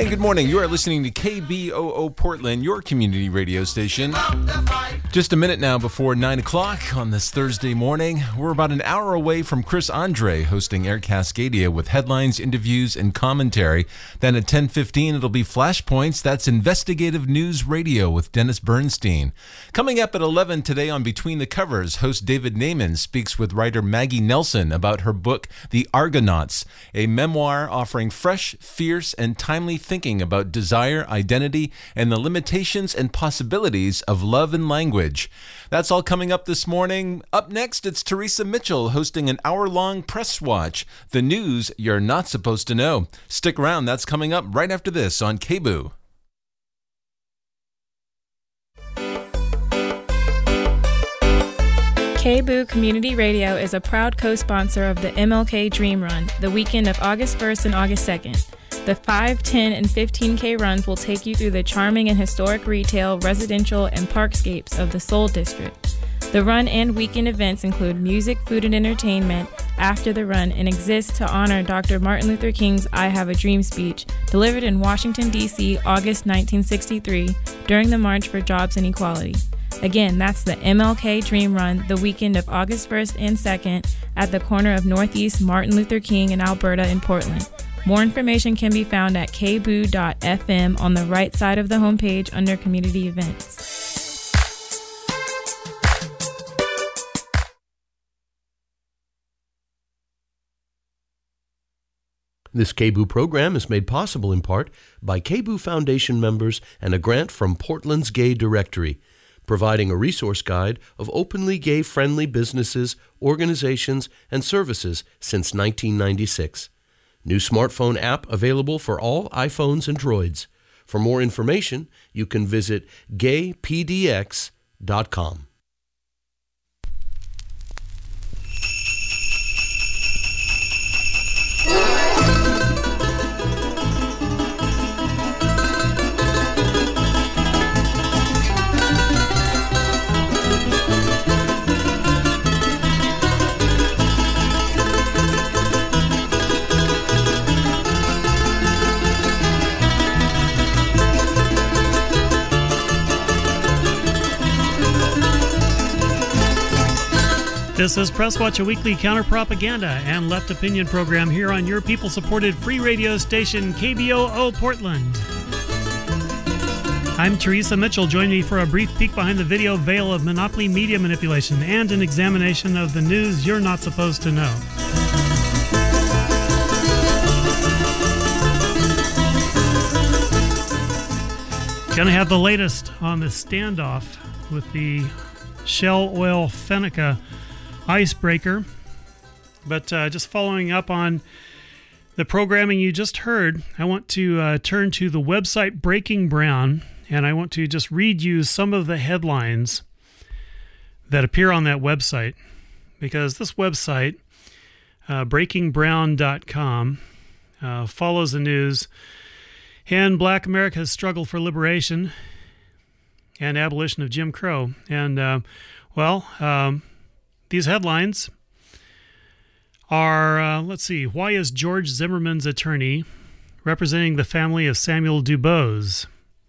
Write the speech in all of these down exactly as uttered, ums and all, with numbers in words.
Hey, good morning. You are listening to K B O O Portland, your community radio station. Just a minute now before nine o'clock on this Thursday morning. We're about an hour away from Chris Andre hosting Air Cascadia with headlines, interviews, and commentary. Then at ten fifteen, it'll be Flashpoints. That's Investigative News Radio with Dennis Bernstein. Coming up at eleven today on Between the Covers, host David Naiman speaks with writer Maggie Nelson about her book, The Argonauts, a memoir offering fresh, fierce, and timely thinking about desire, identity, and the limitations and possibilities of love and language. That's all coming up this morning. Up next, it's Teresa Mitchell hosting an hour-long press watch, the news you're not supposed to know. Stick around, that's coming up right after this on K B O O. K B O O Community Radio is a proud co-sponsor of the M L K Dream Run, the weekend of August first and August second. The five, ten, and fifteen K runs will take you through the charming and historic retail, residential, and parkscapes of the Seoul District. The run and weekend events include music, food, and entertainment after the run and exist to honor Doctor Martin Luther King's I Have a Dream speech delivered in Washington, D C, August nineteen sixty-three during the March for Jobs and Equality. Again, that's the M L K Dream Run, the weekend of August first and second at the corner of Northeast Martin Luther King and Alberta in Portland. More information can be found at k b o o dot f m on the right side of the homepage under Community Events. This K B O O program is made possible in part by K B O O Foundation members and a grant from Portland's Gay Directory, providing a resource guide of openly gay-friendly businesses, organizations, and services since nineteen ninety-six. New smartphone app available for all iPhones and Droids. For more information, you can visit gay p d x dot com. This is Press Watch, a weekly counter-propaganda and left opinion program here on your people-supported free radio station, K B O O Portland. I'm Teresa Mitchell. Join me for a brief peek behind the video veil of monopoly media manipulation and an examination of the news you're not supposed to know. Gonna have the latest on the standoff with the Shell Oil Fennica icebreaker. But uh, just following up on the programming you just heard, I want to uh, turn to the website Breaking Brown, and I want to just read you some of the headlines that appear on that website, because this website, uh, breaking brown dot com, uh, follows the news, and Black America's struggle for liberation and abolition of Jim Crow. And, uh, well, um, these headlines are, uh, let's see, why is George Zimmerman's attorney representing the family of Samuel Dubose?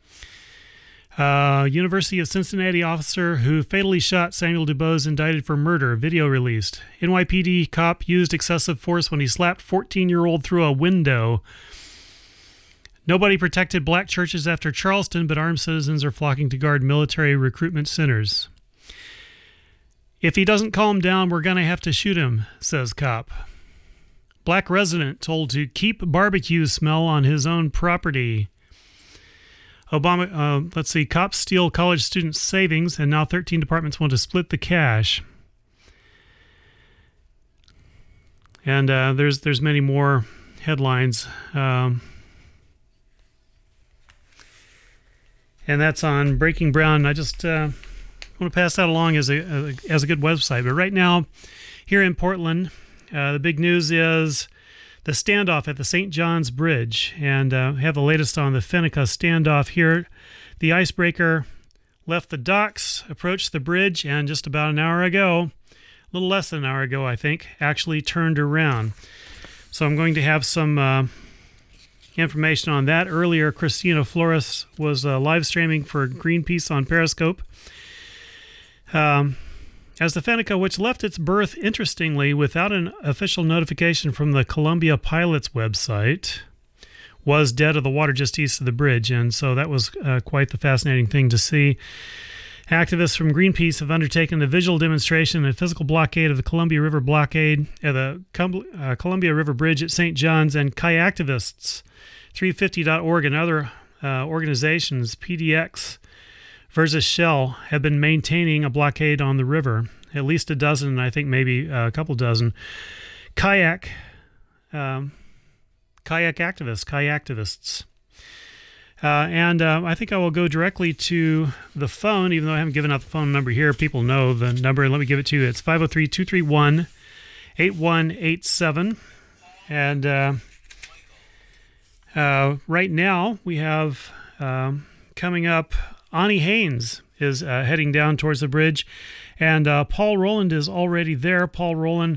Uh, University of Cincinnati officer who fatally shot Samuel Dubose indicted for murder, video released. N Y P D cop used excessive force when he slapped fourteen-year-old through a window. Nobody protected black churches after Charleston, but armed citizens are flocking to guard military recruitment centers. If he doesn't calm down, we're going to have to shoot him, says cop. Black resident told to keep barbecue smell on his own property. Obama, uh, let's see, cops steal college students' savings, and now thirteen departments want to split the cash. And uh, there's there's many more headlines. Um, and that's on Breaking Brown. I just uh, want to pass that along as a as a good website. But right now, here in Portland, uh, the big news is the standoff at the Saint John's Bridge. And uh, we have the latest on the Fennica standoff here. The icebreaker left the docks, approached the bridge, and just about an hour ago, a little less than an hour ago, I think, actually turned around. So I'm going to have some uh, information on that. Earlier, Christina Flores was uh, live streaming for Greenpeace on Periscope. Um, as the Fennica, which left its berth, interestingly, without an official notification from the Columbia Pilots website, was dead of the water just east of the bridge. And so that was uh, quite the fascinating thing to see. Activists from Greenpeace have undertaken a visual demonstration and physical blockade of the Columbia River blockade at the Com- uh, Columbia River Bridge at Saint John's, and Kayaktivists, three fifty dot org, and other uh, organizations, P D X versus Shell, have been maintaining a blockade on the river. At least a dozen, I think maybe a couple dozen, kayak, um, kayak activists, kayaktivists. Uh, and uh, I think I will go directly to the phone, even though I haven't given out the phone number here. People know the number. Let me give it to you. It's five oh three, two three one, eight one eight seven. And uh, uh, right now we have um, coming up, Ani Haynes is uh, heading down towards the bridge. And uh, Paul Rowland is already there. Paul Rowland,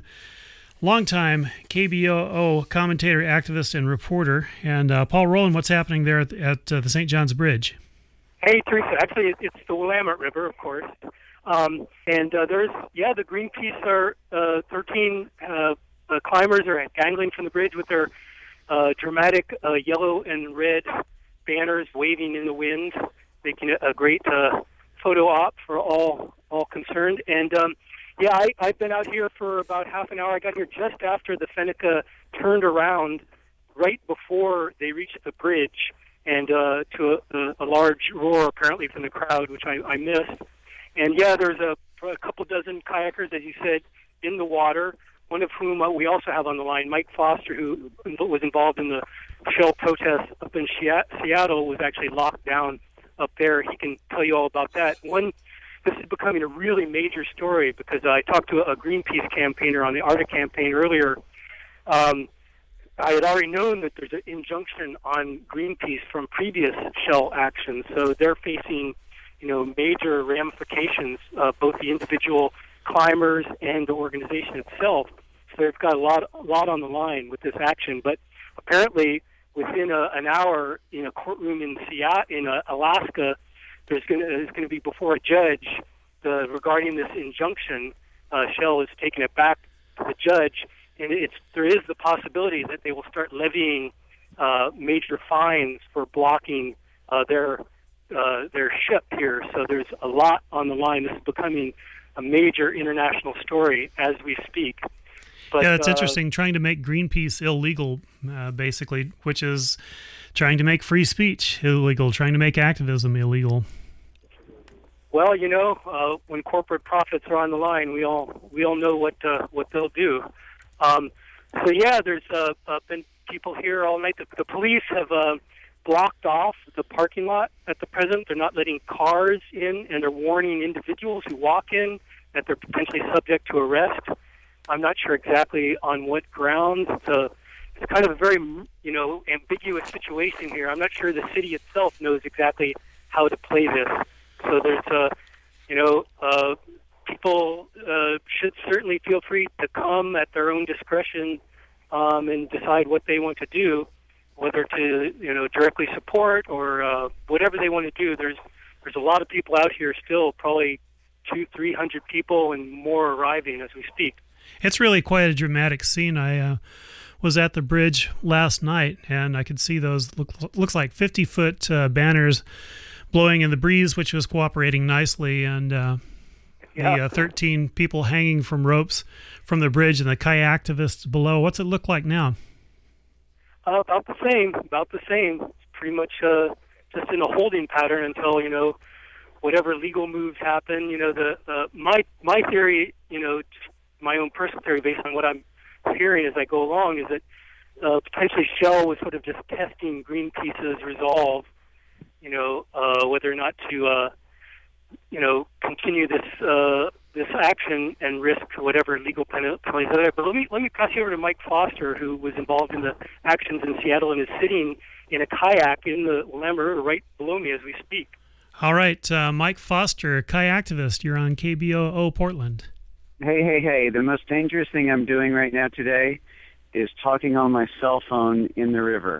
longtime K B O O commentator, activist, and reporter. And uh, Paul Rowland, what's happening there at, at uh, the Saint John's Bridge? Hey, Teresa. Actually, it's the Willamette River, of course. Um, and uh, there's, yeah, the Greenpeace are uh, thirteen uh, uh, climbers are dangling from the bridge with their uh, dramatic uh, yellow and red banners waving in the wind, making it a great uh, photo op for all all concerned. And um, Yeah, I, I've been out here for about half an hour. I got here just after the Fennica turned around, right before they reached the bridge, and uh, to a, a large roar apparently from the crowd, which I, I missed. And yeah, there's a, a couple dozen kayakers, as you said, in the water, one of whom uh, we also have on the line, Mike Foster, who was involved in the Shell protests up in Seattle, was actually locked down up there. He can tell you all about that. One This is becoming a really major story because I talked to a Greenpeace campaigner on the Arctic campaign earlier. Um, I had already known that there's an injunction on Greenpeace from previous Shell actions, so they're facing, you know, major ramifications, uh, both the individual climbers and the organization itself. So they've got a lot, a lot on the line with this action. But apparently, within a, an hour in a courtroom in Seattle, in uh, Alaska, There's going to, there's going to be before a judge uh, regarding this injunction. Uh, Shell is taking it back to the judge, and it's there is the possibility that they will start levying uh, major fines for blocking uh, their uh, their ship here. So there's a lot on the line. This is becoming a major international story as we speak. But, yeah, it's uh, interesting, trying to make Greenpeace illegal, uh, basically, which is trying to make free speech illegal, trying to make activism illegal. Well, you know, uh, when corporate profits are on the line, we all we all know what uh, what they'll do. Um, so yeah, there's uh, uh, been people here all night. The, the police have uh, blocked off the parking lot at the present. They're not letting cars in, and they're warning individuals who walk in that they're potentially subject to arrest. I'm not sure exactly on what grounds. It's a It's kind of a very, you know, ambiguous situation here. I'm not sure the city itself knows exactly how to play this. So there's, uh, you know, uh, people uh, should certainly feel free to come at their own discretion um, and decide what they want to do, whether to, you know, directly support or uh, whatever they want to do. There's there's a lot of people out here still, probably two, three hundred people and more arriving as we speak. It's really quite a dramatic scene. I uh, was at the bridge last night, and I could see those look, looks like fifty-foot uh, banners blowing in the breeze, which was cooperating nicely, and uh, yeah. the uh, thirteen people hanging from ropes from the bridge and the kayaktivists below. What's it look like now? Uh, about the same, about the same. It's pretty much uh, just in a holding pattern until, you know, whatever legal moves happen. You know, the uh, my my theory, you know, just my own personal theory based on what I'm hearing as I go along, is that uh, potentially Shell was sort of just testing Greenpeace's resolve, you know, uh, whether or not to, uh, you know, continue this uh, this action and risk whatever legal penalties are there. But let me let me pass you over to Mike Foster, who was involved in the actions in Seattle and is sitting in a kayak in the Willamette River right below me as we speak. All right, uh, Mike Foster, kayaktivist. You're on K B O O Portland. Hey, hey, hey. The most dangerous thing I'm doing right now today is talking on my cell phone in the river.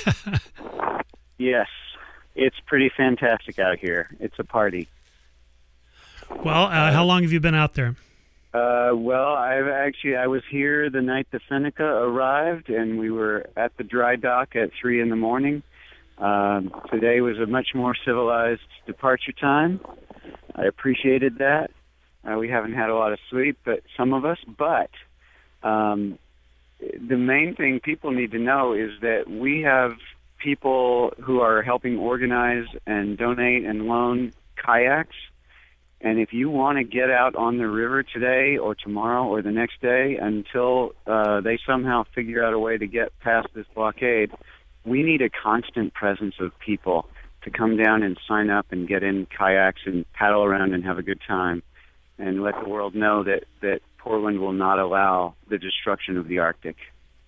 Yes, it's pretty fantastic out here. It's a party. Well, uh, how long have you been out there? Uh, well, I've actually I was here the night the Seneca arrived, and we were at the dry dock at three in the morning. Um, today was a much more civilized departure time. I appreciated that. Uh, we haven't had a lot of sleep, but some of us. But um, the main thing people need to know is that we have people who are helping organize and donate and loan kayaks. And if you want to get out on the river today or tomorrow or the next day until uh, they somehow figure out a way to get past this blockade, we need a constant presence of people to come down and sign up and get in kayaks and paddle around and have a good time and let the world know that, that Portland will not allow the destruction of the Arctic.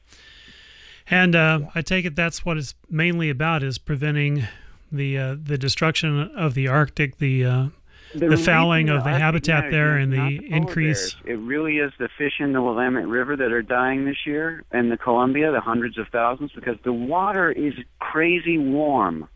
And uh, I take it that's what it's mainly about, is preventing the uh, the destruction of the Arctic, the uh, the, the fouling of the Arctic habitat there, and the, the increase. Bears. It really is the fish in the Willamette River that are dying this year, and the Columbia, the hundreds of thousands, because the water is crazy warm.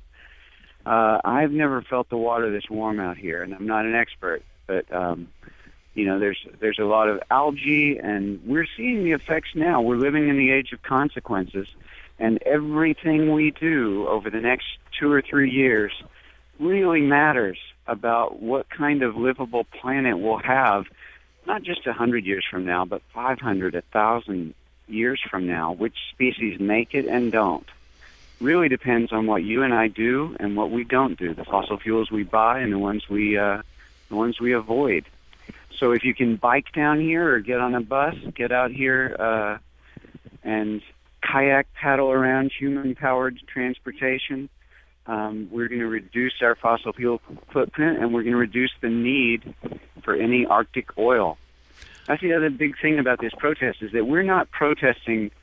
Uh, I've never felt the water this warm out here, and I'm not an expert, but um, you know, there's there's a lot of algae, and we're seeing the effects now. We're living in the age of consequences, and everything we do over the next two or three years really matters about what kind of livable planet we'll have, not just a hundred years from now, but five hundred, a thousand years from now. Which species make it and don't really depends on what you and I do and what we don't do. The fossil fuels we buy and the ones we uh, the ones we avoid. So if you can bike down here or get on a bus, get out here uh, and kayak paddle around, human-powered transportation, um, we're going to reduce our fossil fuel footprint, and we're going to reduce the need for any Arctic oil. That's the other big thing about this protest, is that we're not protesting,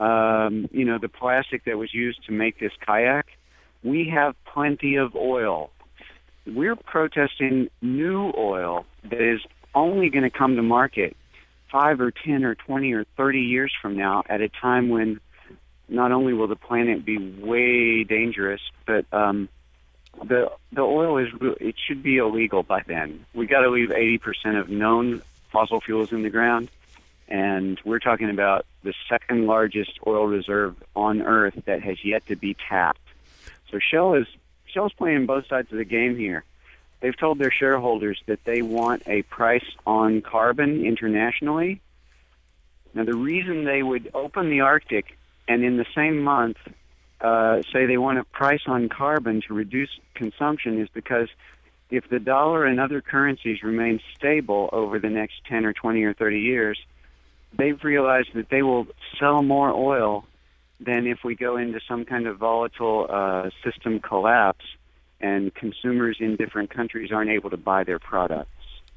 um, you know, the plastic that was used to make this kayak. We have plenty of oil. We're protesting new oil that is only going to come to market five or ten or twenty or thirty years from now, at a time when not only will the planet be way dangerous, but um, the the oil is it should be illegal by then. We got to leave eighty percent of known fossil fuels in the ground, and we're talking about the second largest oil reserve on Earth that has yet to be tapped. So Shell is Shell's playing both sides of the game here. They've told their shareholders that they want a price on carbon internationally. Now, the reason they would open the Arctic and in the same month uh, say they want a price on carbon to reduce consumption is because if the dollar and other currencies remain stable over the next ten or twenty or thirty years, they've realized that they will sell more oil than if we go into some kind of volatile uh, system collapse and consumers in different countries aren't able to buy their products.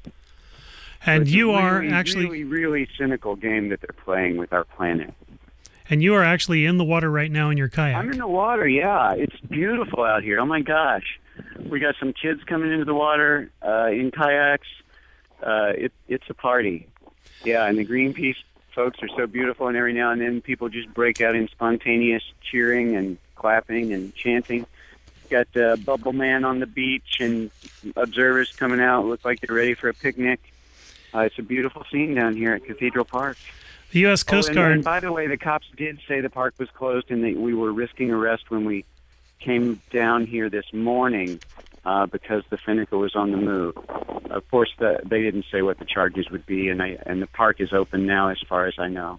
And so you really, are actually... really, really cynical game that they're playing with our planet. And you are actually in the water right now in your kayak. I'm in the water, yeah. It's beautiful out here. Oh, my gosh. We got some kids coming into the water uh, in kayaks. Uh, it, it's a party. Yeah, and the Greenpeace folks are so beautiful, and every now and then people just break out in spontaneous cheering and clapping and chanting. Got uh, Bubble Man on the beach and observers coming out, look like they're ready for a picnic. Uh, it's a beautiful scene down here at Cathedral Park. The U S Coast oh, and, Guard... and by the way, the cops did say the park was closed and that we were risking arrest when we came down here this morning uh, because the Seneca was on the move. Of course, the, they didn't say what the charges would be, and, I, and the park is open now as far as I know.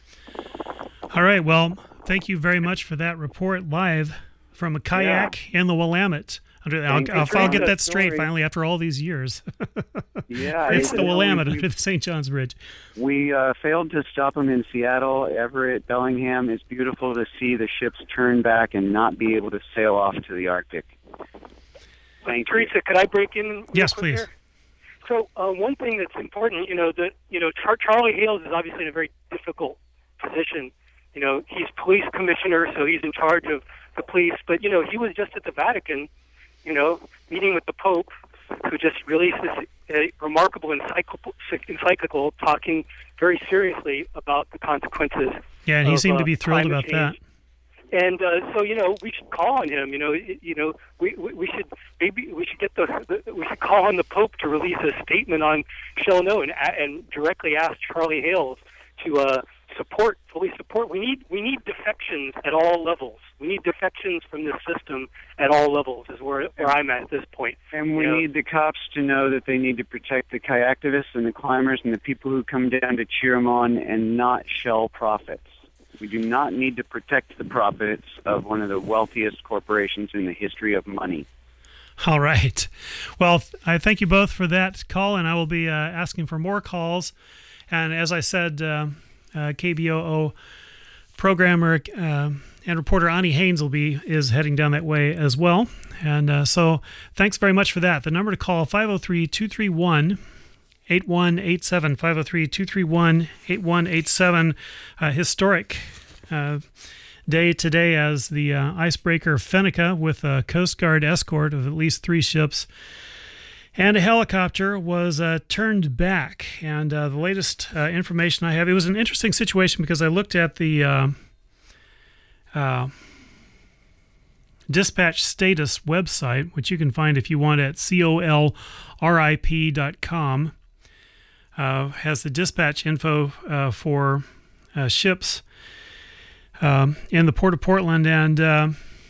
All right, well, thank you very much for that report live from a kayak yeah. in the Willamette. I'll, I'll, I'll get that straight story. finally after all these years. yeah, It's it, the Willamette we, under the Saint John's Bridge. We uh, failed to stop them in Seattle. Everett, Bellingham. It's beautiful to see the ships turn back and not be able to sail off to the Arctic. Thank Teresa, you. could I break in? Yes, please. Here? So uh, one thing that's important, you know, that you know, Char- Charlie Hales is obviously in a very difficult position. You know, he's police commissioner, so he's in charge of the police. But you know, he was just at the Vatican, you know, meeting with the Pope, who just released this a remarkable encyclical, encyclical talking very seriously about the consequences. Yeah, and he of, seemed uh, to be thrilled about change. that. And uh, so, you know, we should call on him. You know, you know, we we, we should maybe we should get the, the we should call on the Pope to release a statement on Shell No and and directly ask Charlie Hales to uh, support, fully support. We need we need defections at all levels. We need defections from this system at all levels. Is where where I'm at at this point. And we you know? need the cops to know that they need to protect the kayaktivists and the climbers and the people who come down to cheer them on, and not Shell profits. We do not need to protect the profits of one of the wealthiest corporations in the history of money. All right. Well, I thank you both for that call, and I will be uh, asking for more calls. And as I said, uh, uh, K B O O programmer uh, and reporter Ani Haynes will be is heading down that way as well. And uh, so thanks very much for that. The number to call, five oh three, two three one, eight one eight seven, five oh three, two three one, eight one eight seven. Uh, historic uh, day today as the uh, icebreaker Fennica, with a Coast Guard escort of at least three ships and a helicopter, was uh, turned back. And uh, the latest uh, information I have, it was an interesting situation because I looked at the uh, uh, dispatch status website, which you can find if you want at colrip dot com. Uh, has the dispatch info uh, for uh, ships um, in the Port of Portland. And uh,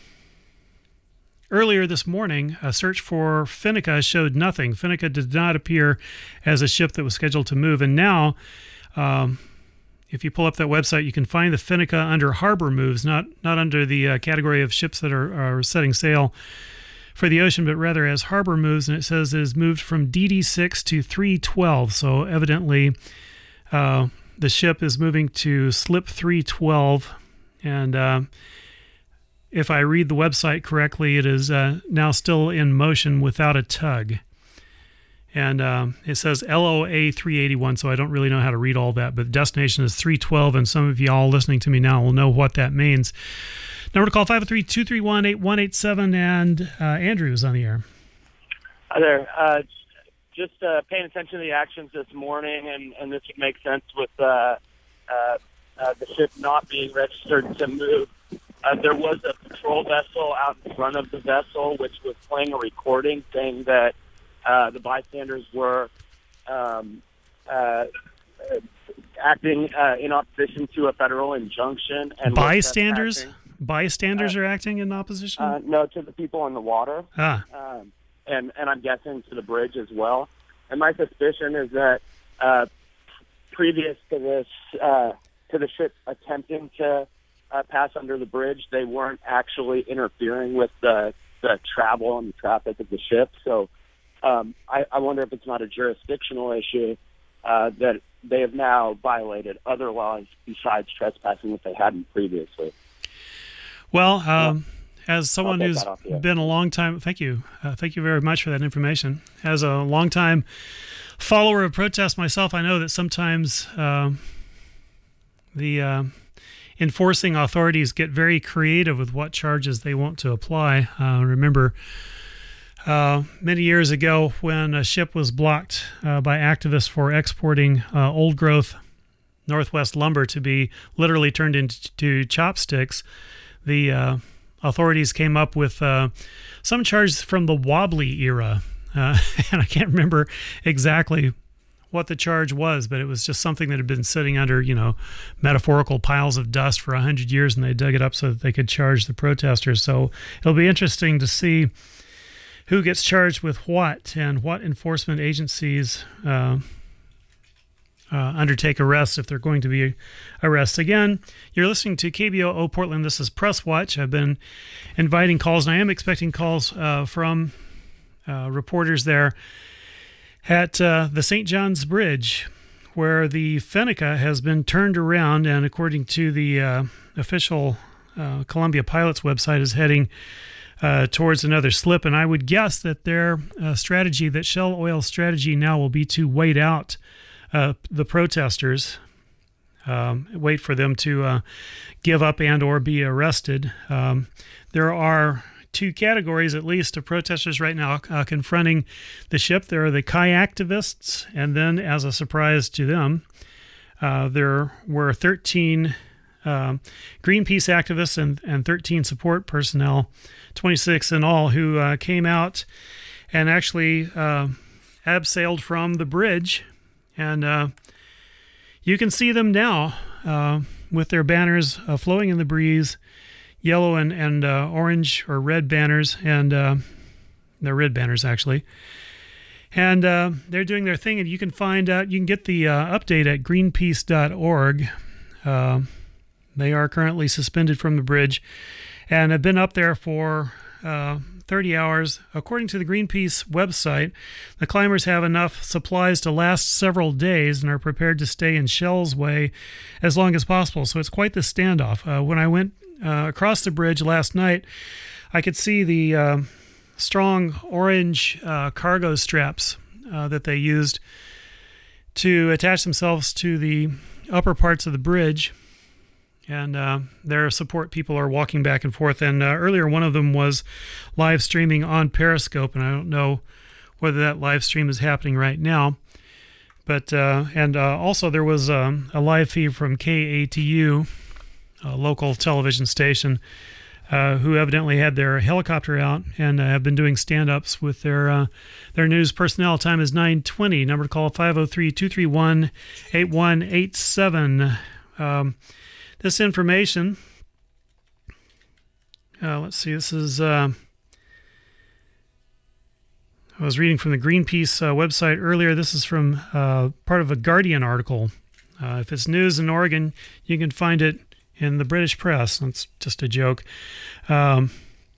earlier this morning, a search for Fennica showed nothing. Fennica did not appear as a ship that was scheduled to move. And now, um, if you pull up that website, you can find the Fennica under harbor moves, not not under the uh, category of ships that are, are setting sail for the ocean, but rather as harbor moves. And it says it has moved from D D six to three twelve. So evidently uh, the ship is moving to slip three twelve. And uh, if I read the website correctly, it is uh, now still in motion without a tug. And uh, it says L O A three eighty-one, so I don't really know how to read all that, but the destination is three twelve, and some of y'all listening to me now will know what that means. Number to call, five oh three, two three one, eight one eight seven, and uh, Andrew is on the air. Hi there. Uh, just uh, paying attention to the actions this morning, and, and this would make sense with uh, uh, uh, the ship not being registered to move. Uh, there was a patrol vessel out in front of the vessel which was playing a recording saying that uh, the bystanders were um, uh, acting uh, in opposition to a federal injunction. And bystanders? Bystanders uh, are acting in opposition? Uh, no, to the people in the water. Ah. Um, and, and I'm guessing to the bridge as well. And my suspicion is that uh, previous to this, uh, to the ship attempting to uh, pass under the bridge, they weren't actually interfering with the, the travel and the traffic of the ship. So um, I, I wonder if it's not a jurisdictional issue uh, that they have now violated other laws besides trespassing that they hadn't previously. Well, um, as someone who's off, yeah. been a long time, thank you, uh, thank you very much for that information. As a long time follower of protest myself, I know that sometimes uh, the uh, enforcing authorities get very creative with what charges they want to apply. Uh, remember uh, many years ago when a ship was blocked uh, by activists for exporting uh, old growth Northwest lumber to be literally turned into chopsticks. The uh, authorities came up with uh, some charges from the wobbly era, uh, and I can't remember exactly what the charge was, but it was just something that had been sitting under, you know, metaphorical piles of dust for a hundred years, and they dug it up so that they could charge the protesters. So it'll be interesting to see who gets charged with what and what enforcement agencies uh, Uh, undertake arrests if they're going to be arrests. Again, you're listening to K B O O Portland. This is Press Watch. I've been inviting calls, and I am expecting calls uh, from uh, reporters there at uh, the Saint John's Bridge, where the Fennica has been turned around, and according to the uh, official uh, Columbia Pilots website, is heading uh, towards another slip. And I would guess that their uh, strategy, that Shell Oil's strategy now, will be to wait out Uh, the protesters, um, wait for them to uh, give up and or be arrested. Um, there are two categories, at least, of protesters right now uh, confronting the ship. There are the kayaktivists, and then, as a surprise to them, uh, there were thirteen um, Greenpeace activists and, and thirteen support personnel, twenty-six in all, who uh, came out and actually uh, abseiled from the bridge. And uh, you can see them now uh, with their banners uh, flowing in the breeze, yellow and, and uh, orange or red banners, and uh, they're red banners actually. And uh, they're doing their thing, and you can find out, you can get the uh, update at greenpeace dot org. Uh, they are currently suspended from the bridge and have been up there for uh, thirty hours. According to the Greenpeace website, the climbers have enough supplies to last several days and are prepared to stay in Shell's way as long as possible. So it's quite the standoff. Uh, when I went uh, across the bridge last night, I could see the uh, strong orange uh, cargo straps uh, that they used to attach themselves to the upper parts of the bridge. And uh, their support people are walking back and forth. And uh, earlier, one of them was live streaming on Periscope, and I don't know whether that live stream is happening right now. But uh, and uh, also there was um, a live feed from K A T U, a local television station, uh, who evidently had their helicopter out and uh, have been doing stand-ups with their uh, their news personnel. Time is nine twenty. Number to call five oh three, two three one, eight one eight seven. Um, This information, uh, let's see, this is, uh, I was reading from the Greenpeace uh, website earlier. This is from uh, part of a Guardian article. Uh, if it's news in Oregon, you can find it in the British press. That's just a joke. Um,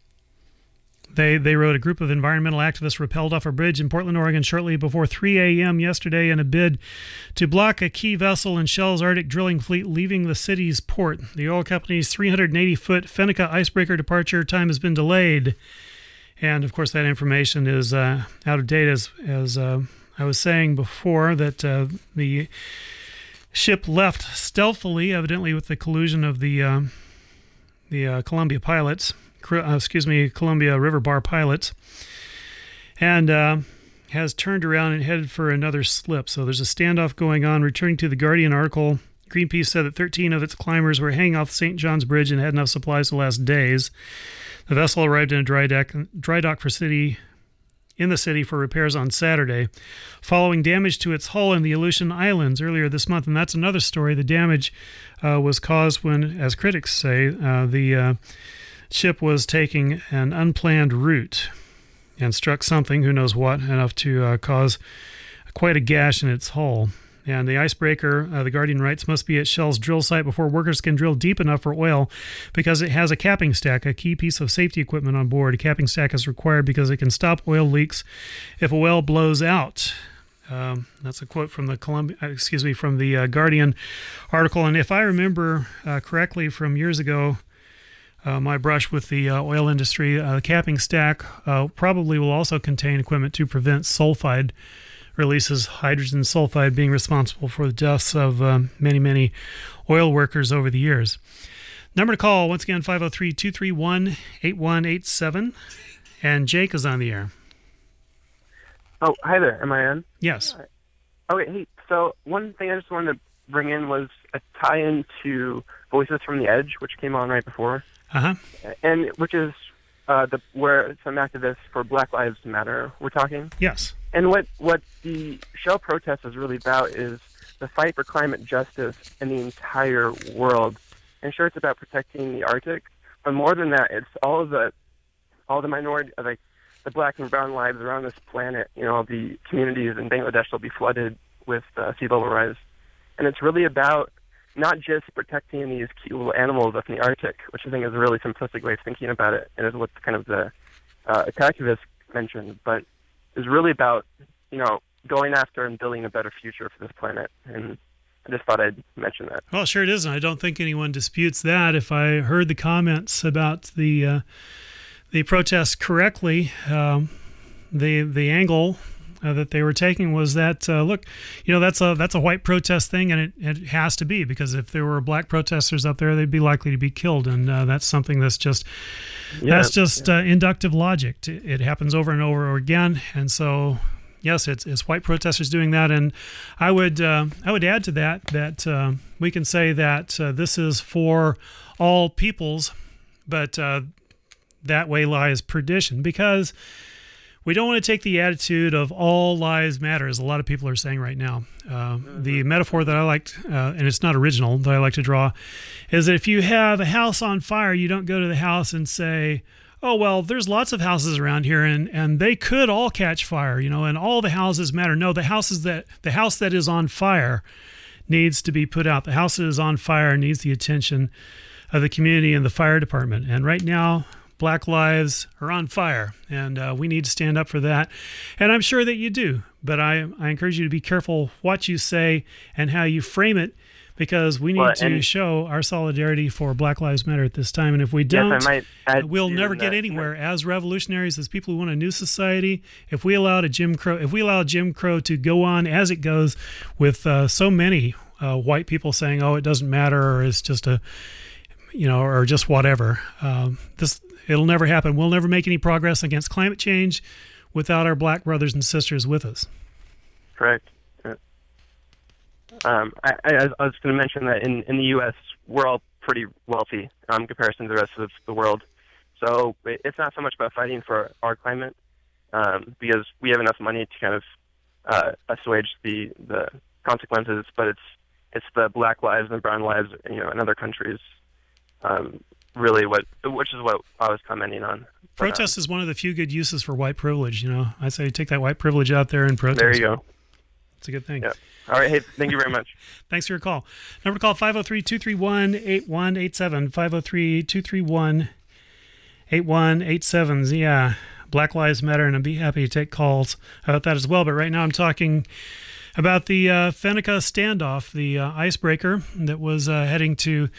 They they wrote, a group of environmental activists rappelled off a bridge in Portland, Oregon shortly before three a.m. yesterday in a bid to block a key vessel in Shell's Arctic drilling fleet leaving the city's port. The oil company's three hundred eighty foot Fennica icebreaker departure time has been delayed. And, of course, that information is uh, out of date, as, as uh, I was saying before, that uh, the ship left stealthily, evidently with the collusion of the, uh, the uh, Columbia pilots. Uh, excuse me, Columbia River Bar pilots, and uh, has turned around and headed for another slip. So there's a standoff going on. Returning to the Guardian article, Greenpeace said that thirteen of its climbers were hanging off Saint John's Bridge and had enough supplies to last days. The vessel arrived in a dry dock, dry dock for city in the city for repairs on Saturday, following damage to its hull in the Aleutian Islands earlier this month. And that's another story. The damage uh, was caused when, as critics say, uh, the uh, ship was taking an unplanned route and struck something, who knows what, enough to uh, cause quite a gash in its hull. And the icebreaker, uh, the Guardian writes, must be at Shell's drill site before workers can drill deep enough for oil because it has a capping stack, a key piece of safety equipment on board. A capping stack is required because it can stop oil leaks if a well blows out. Um, that's a quote from the Columbia, excuse me, from the uh, Guardian article. And if I remember uh, correctly from years ago, Uh, my brush with the uh, oil industry, uh, the capping stack uh, probably will also contain equipment to prevent sulfide releases, hydrogen sulfide being responsible for the deaths of um, many, many oil workers over the years. Number to call, once again, five oh three, two three one, eight one eight seven. And Jake is on the air. Oh, hi there. Am I on? Yes. Okay, hey, so one thing I just wanted to bring in was a tie-in to Voices from the Edge, which came on right before. Uh-huh. And which is uh, the where some activists for Black Lives Matter were talking. Yes. And what, what the Shell protest is really about is the fight for climate justice in the entire world. And sure, it's about protecting the Arctic, but more than that, it's all of the all the minority, like the black and brown lives around this planet. You know, the communities in Bangladesh will be flooded with uh, sea level rise, and it's really about not just protecting these cute little animals up in the Arctic, which I think is a really simplistic way of thinking about it, and is what kind of the uh, activists mentioned, but it's really about, you know, going after and building a better future for this planet. And I just thought I'd mention that. Well, sure it is, and I don't think anyone disputes that. If I heard the comments about the uh, the protest correctly, um, the the angle uh, that they were taking was that, uh, look, you know, that's a that's a white protest thing, and it, it has to be, because if there were black protesters up there, they'd be likely to be killed, and uh, that's something that's just yeah, that's just yeah. uh, inductive logic. It, it happens over and over again, and so yes, it's it's white protesters doing that, and I would uh, I would add to that that uh, we can say that uh, this is for all peoples, but uh, that way lies perdition, because we don't want to take the attitude of all lives matter, as a lot of people are saying right now. Uh, mm-hmm. The metaphor that I like, uh, and it's not original, that I like to draw, is that if you have a house on fire, you don't go to the house and say, oh, well, there's lots of houses around here, and, and they could all catch fire, you know, and all the houses matter. No, the houses that the house that is on fire needs to be put out. The house that is on fire needs the attention of the community and the fire department. And right now, Black lives are on fire, and uh, we need to stand up for that. And I'm sure that you do, but I, I encourage you to be careful what you say and how you frame it, because we need well, to show our solidarity for Black Lives Matter at this time. And if we don't, yes, I might add we'll never get that. anywhere as revolutionaries, as people who want a new society. If we allowed a Jim Crow, if we allow Jim Crow to go on as it goes, with uh, so many uh, white people saying, "Oh, it doesn't matter," or it's just a, you know, or just whatever. Um, this. It'll never happen. We'll never make any progress against climate change without our black brothers and sisters with us. Correct. Um, I, I, I was going to mention that in, in the U S, we're all pretty wealthy um, in comparison to the rest of the world. So it's not so much about fighting for our climate, um, because we have enough money to kind of uh, assuage the, the consequences, but it's it's the black lives and brown lives, you know, in other countries. Um, really what, which is what I was commenting on. Protest but, um, is one of the few good uses for white privilege, you know. I say take that white privilege out there and protest. There you go. It's a good thing. Yeah. All right. Hey, thank you very much. Thanks for your call. Number to call, five oh three, two three one, eight one eight seven, five oh three, two three one, eight one eight seven. Yeah, Black Lives Matter, and I'd be happy to take calls about that as well. But right now I'm talking about the uh, Fennica standoff, the uh, icebreaker that was uh, heading to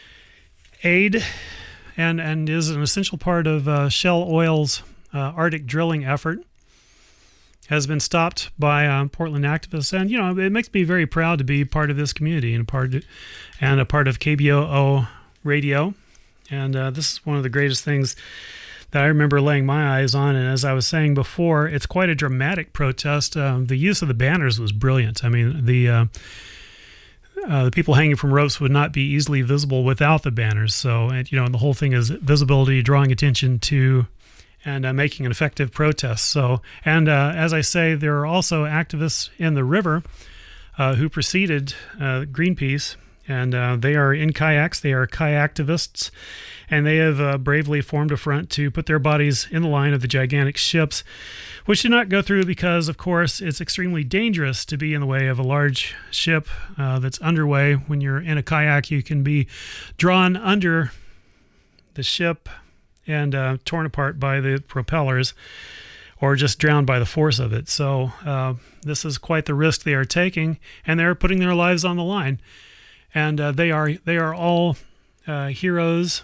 aid and and is an essential part of uh, Shell Oil's uh, Arctic drilling effort, has been stopped by um, Portland activists. And, you know, it makes me very proud to be part of this community and a part of, and a part of K B O O radio. And uh, this is one of the greatest things that I remember laying my eyes on. And as I was saying before, it's quite a dramatic protest. Uh, the use of the banners was brilliant. I mean, the uh, uh, the people hanging from ropes would not be easily visible without the banners. So, and, you know, and the whole thing is visibility, drawing attention to, and uh, making an effective protest. So, and uh, as I say, there are also activists in the river uh, who preceded uh, Greenpeace, and uh, they are in kayaks. They are kayaktivists, and they have uh, bravely formed a front to put their bodies in the line of the gigantic ships, which do not go through because, of course, it's extremely dangerous to be in the way of a large ship uh, that's underway. When you're in a kayak, you can be drawn under the ship and uh, torn apart by the propellers, or just drowned by the force of it. So uh, this is quite the risk they are taking, and they're putting their lives on the line. And uh, they are they are all uh, heroes,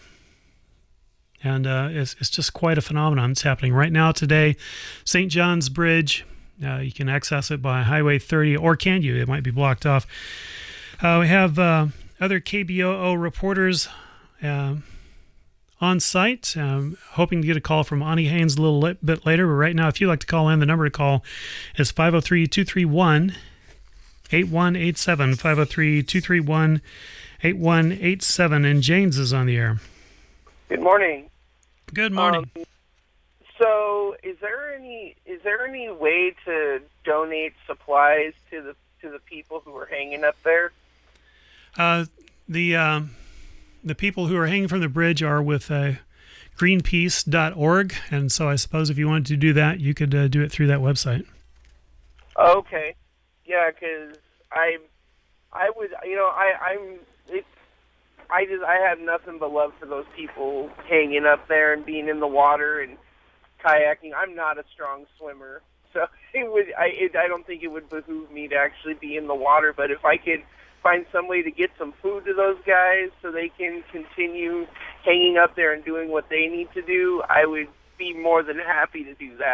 and uh, it's, it's just quite a phenomenon. It's happening right now today. Saint John's Bridge, uh, you can access it by Highway thirty, or can you? It might be blocked off. Uh, we have uh, other K B O O reporters uh, on site, um, hoping to get a call from Ani Haynes a little bit later. But right now, if you'd like to call in, the number to call is five oh three, two three one, eight one eight seven, five oh three, two three one, eight one eight seven. And James is on the air. Good morning. Good morning. Um, so, is there any is there any way to donate supplies to the to the people who are hanging up there? Uh, the uh, the people who are hanging from the bridge are with uh, greenpeace dot org, and so I suppose if you wanted to do that, you could uh, do it through that website. Okay, yeah, because I I would you know I I'm it, I just I have nothing but love for those people hanging up there and being in the water and kayaking. I'm not a strong swimmer, so it would I it, I don't think it would behoove me to actually be in the water. But if I could find some way to get some food to those guys so they can continue hanging up there and doing what they need to do, I would be more than happy to do that.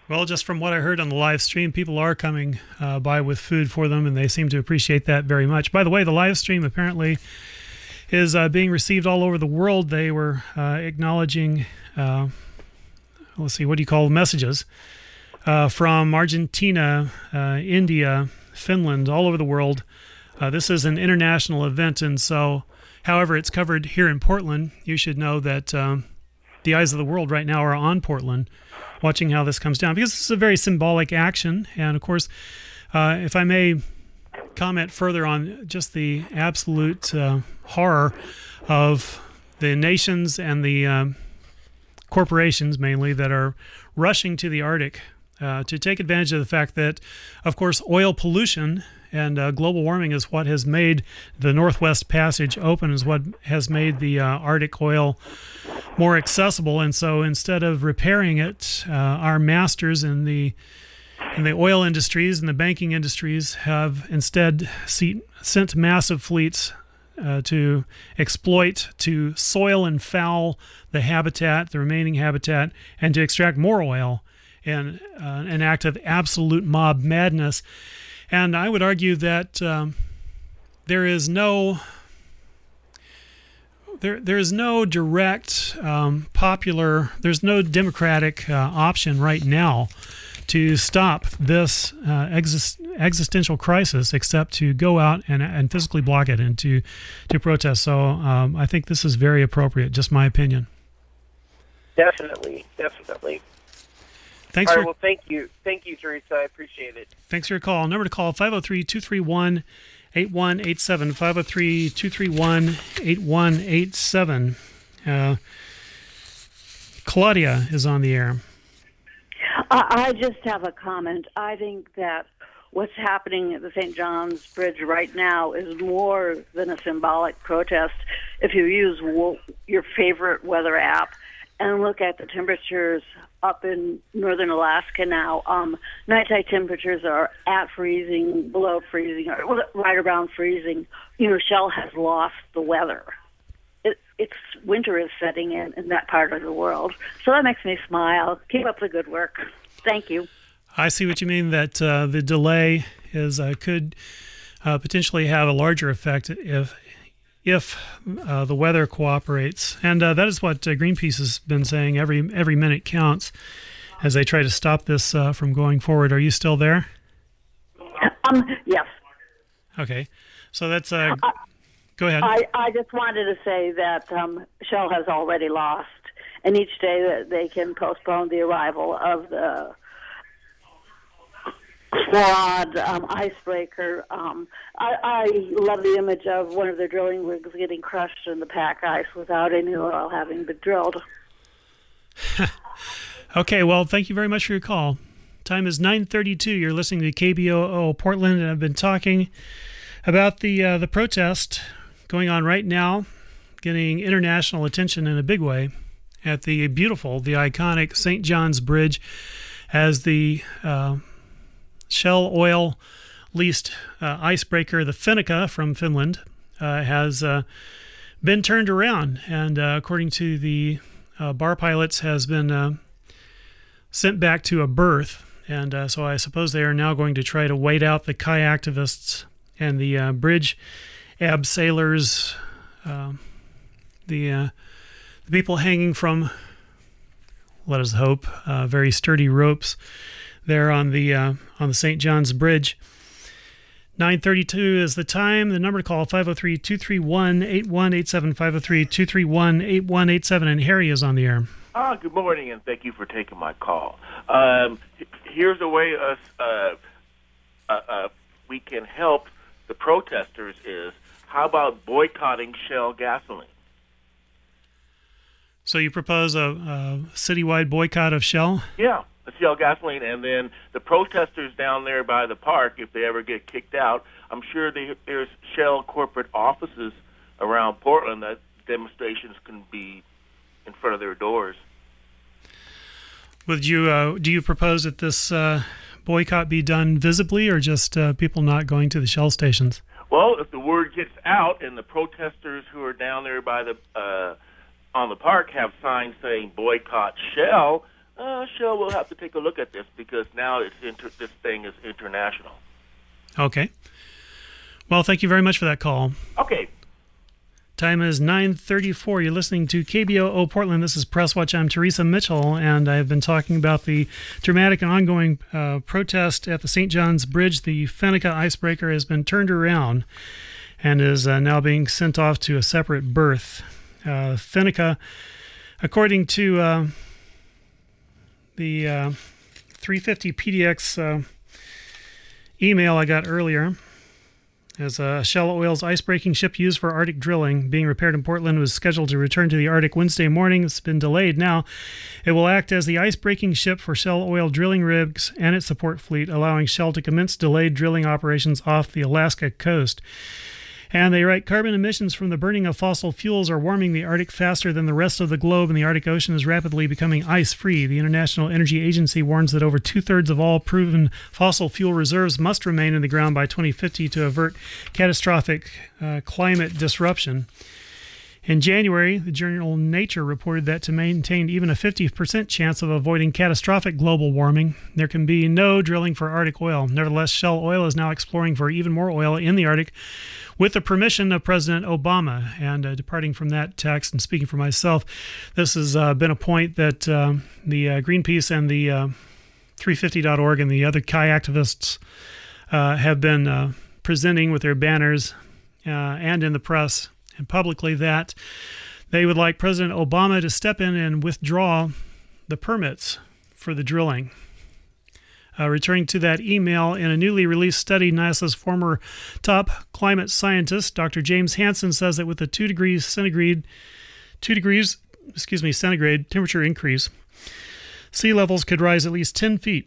Well, just from what I heard on the live stream, people are coming uh, by with food for them, and they seem to appreciate that very much. By the way, the live stream apparently is uh, being received all over the world. They were uh, acknowledging, uh, let's see, what do you call messages uh, from Argentina, uh, India, Finland, all over the world. Uh, this is an international event, and so, however, it's covered here in Portland. You should know that um, the eyes of the world right now are on Portland, watching how this comes down, because this is a very symbolic action. And of course, uh, if I may comment further on just the absolute uh, horror of the nations and the um, corporations mainly that are rushing to the Arctic uh, to take advantage of the fact that, of course, oil pollution and uh, global warming is what has made the Northwest Passage open, is what has made the uh, Arctic oil more accessible. And so instead of repairing it, uh, our masters in the in the oil industries and the banking industries have instead see, sent massive fleets uh, to exploit, to soil and foul the habitat, the remaining habitat, and to extract more oil in uh, an act of absolute mob madness. And I would argue that um, there is no there there is no direct um, popular, there's no democratic uh, option right now to stop this uh, exist, existential crisis except to go out and, and physically block it and to, to protest. So um, I think this is very appropriate, just my opinion. Definitely, definitely. Thanks All for, right, well, thank you. Thank you, Teresa. I appreciate it. Thanks for your call. Number to call, five oh three, two three one, eight one eight seven, five oh three, two three one, eight one eight seven. Uh, Claudia is on the air. I just have a comment. I think that what's happening at the Saint John's Bridge right now is more than a symbolic protest. If you use wo- your favorite weather app and look at the temperatures up in northern Alaska now, um, nighttime temperatures are at freezing, below freezing, or right around freezing. You know, Shell has lost the weather. It, it's winter is setting in in that part of the world. So that makes me smile. Keep up the good work. Thank you. I see what you mean, that uh, the delay is uh, could uh, potentially have a larger effect if if uh, the weather cooperates. And uh, that is what uh, Greenpeace has been saying. Every every minute counts as they try to stop this uh, from going forward. Are you still there? Um, yes. Okay. So that's... Uh, uh, go ahead. I, I just wanted to say that um, Shell has already lost. And each day that they can postpone the arrival of the flawed um, icebreaker. Um, I, I love the image of one of their drilling rigs getting crushed in the pack ice without any oil having been drilled. Okay, well, thank you very much for your call. Time is nine thirty-two. You're listening to K B O O Portland, and I've been talking about the uh, the protest going on right now, getting international attention in a big way at the beautiful, the iconic Saint John's Bridge, as the uh, Shell oil leased uh, icebreaker, the Fennica from Finland, uh, has uh, been turned around, and uh, according to the uh, bar pilots, has been uh, sent back to a berth. And uh, so I suppose they are now going to try to wait out the kayaktivists and the uh, bridge abseilers, uh, the uh, the people hanging from, let us hope, uh, very sturdy ropes there on the uh, on the Saint John's Bridge. nine thirty-two is the time. The number to call, five oh three, two three one, eight one eight seven, five oh three, two three one, eight one eight seven, and Harry is on the air. Ah, good morning, and thank you for taking my call. Um, here's a way us uh, uh, uh, we can help the protesters is, how about boycotting Shell gasoline? So you propose a, a citywide boycott of Shell? Yeah, Shell gasoline, and then the protesters down there by the park, if they ever get kicked out, I'm sure they, there's Shell corporate offices around Portland that demonstrations can be in front of their doors. Would you uh, do you propose that this uh, boycott be done visibly, or just uh, people not going to the Shell stations? Well, if the word gets out and the protesters who are down there by the uh, on the park have signs saying boycott Shell, uh, Shell will have to take a look at this because now it's inter- this thing is international. Okay. Well, thank you very much for that call. Okay. Time is nine thirty-four. You're listening to K B O O Portland. This is Press Watch. I'm Teresa Mitchell, and I've been talking about the dramatic and ongoing uh, protest at the Saint John's Bridge. The Fennica icebreaker has been turned around and is uh, now being sent off to a separate berth. Uh, Fennica, according to uh, the uh, three fifty P D X uh, email I got earlier, as a Shell Oil's ice-breaking ship used for Arctic drilling being repaired in Portland was scheduled to return to the Arctic Wednesday morning. It's been delayed now. It will act as the ice-breaking ship for Shell Oil drilling rigs and its support fleet, allowing Shell to commence delayed drilling operations off the Alaska coast. And they write, carbon emissions from the burning of fossil fuels are warming the Arctic faster than the rest of the globe, and the Arctic Ocean is rapidly becoming ice-free. The International Energy Agency warns that over two-thirds of all proven fossil fuel reserves must remain in the ground by twenty fifty to avert catastrophic uh, climate disruption. In January, the journal Nature reported that to maintain even a fifty percent chance of avoiding catastrophic global warming, there can be no drilling for Arctic oil. Nevertheless, Shell Oil is now exploring for even more oil in the Arctic with the permission of President Obama. And uh, departing from that text and speaking for myself, this has uh, been a point that uh, the uh, Greenpeace and the uh, three fifty dot org and the other kayaktivists uh, have been uh, presenting with their banners uh, and in the press and publicly, that they would like President Obama to step in and withdraw the permits for the drilling. Uh, returning to that email, in a newly released study, NASA's former top climate scientist, Doctor James Hansen, says that with a two degrees centigrade, two degrees, excuse me, centigrade temperature increase, sea levels could rise at least ten feet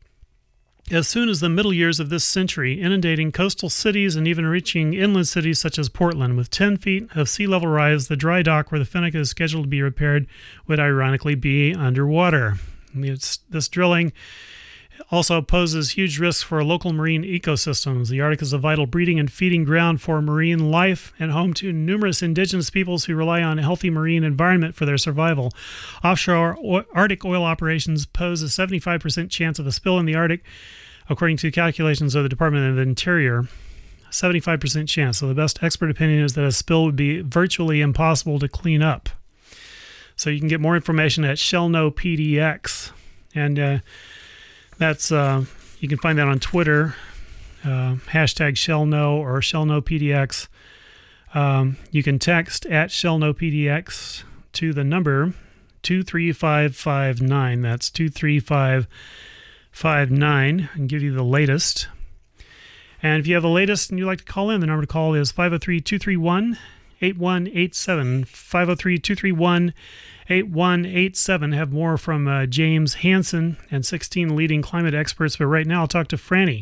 as soon as the middle years of this century, inundating coastal cities and even reaching inland cities such as Portland. With ten feet of sea level rise, the dry dock where the Fennica is scheduled to be repaired would ironically be underwater. It's, this drilling also poses huge risks for local marine ecosystems. The Arctic is a vital breeding and feeding ground for marine life and home to numerous indigenous peoples who rely on a healthy marine environment for their survival. Offshore o- Arctic oil operations pose a seventy-five percent chance of a spill in the Arctic, according to calculations of the Department of the Interior. seventy-five percent chance. So the best expert opinion is that a spill would be virtually impossible to clean up. So you can get more information at Shell Know P D X. And uh, that's uh, you can find that on Twitter, uh, hashtag Shell Know or Shell Know P D X. Um, you can text at Shell Know P D X to the number two three five five nine. That's two three five five nine, and give you the latest. And if you have the latest and you'd like to call in, the number to call is five oh three, two three one, eight one eight seven. five oh three, two three one, eight one eight seven. Have more from uh, James Hansen and sixteen leading climate experts. But right now, I'll talk to Franny.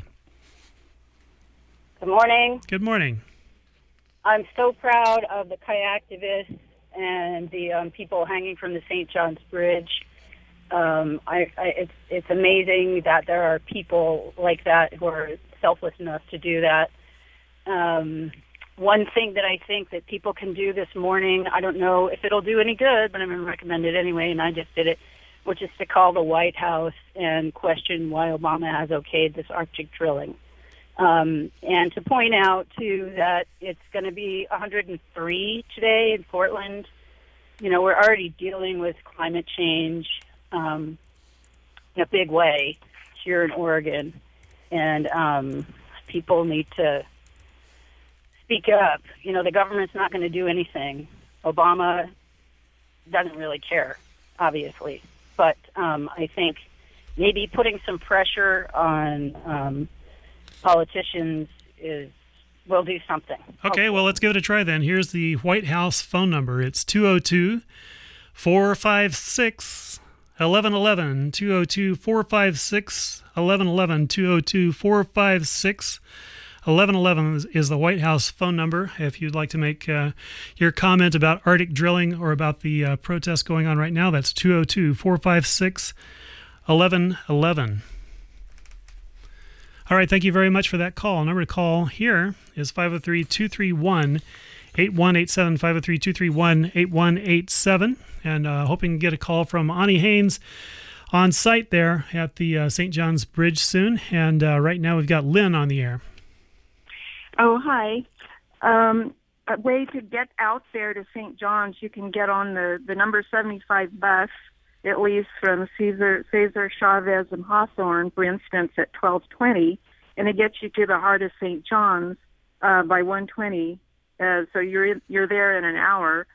Good morning. Good morning. I'm so proud of the kayaktivists and the um, people hanging from the Saint John's Bridge. Um, I, I, it's it's amazing that there are people like that who are selfless enough to do that. Um, one thing that I think that people can do this morning, I don't know if it'll do any good, but I'm going to recommend it anyway, and I just did it, which is to call the White House and question why Obama has okayed this Arctic drilling. Um, and to point out, too, that it's going to be one hundred three today in Portland. You know, we're already dealing with climate change um, in a big way here in Oregon. And um, people need to speak up. You know, the government's not going to do anything. Obama doesn't really care, obviously. But um, I think maybe putting some pressure on um, politicians is will do something. Okay, well, let's give it a try then. Here's the White House phone number. It's two oh two, four five six, one one one one, two oh two, four five six, one one one one, two oh two, four five six, one one one one is the White House phone number if you'd like to make uh, your comment about Arctic drilling or about the uh, protests going on right now. That's two oh two, four five six, one one one one. All right, thank you very much for that call. Number to call here is five oh three, two three one, eight one eight seven, five oh three, two three one, eight one eight seven. And uh, hoping to get a call from Ani Haynes on site there at the uh, Saint John's Bridge soon. And uh, right now we've got Lynn on the air. Oh, hi. Um, a way to get out there to Saint John's, you can get on the, the number seventy-five bus. It leaves from Cesar, Cesar Chavez and Hawthorne, for instance, at twelve twenty, and it gets you to the heart of Saint John's uh, by one twenty. Uh, so you're in, you're there in an hour.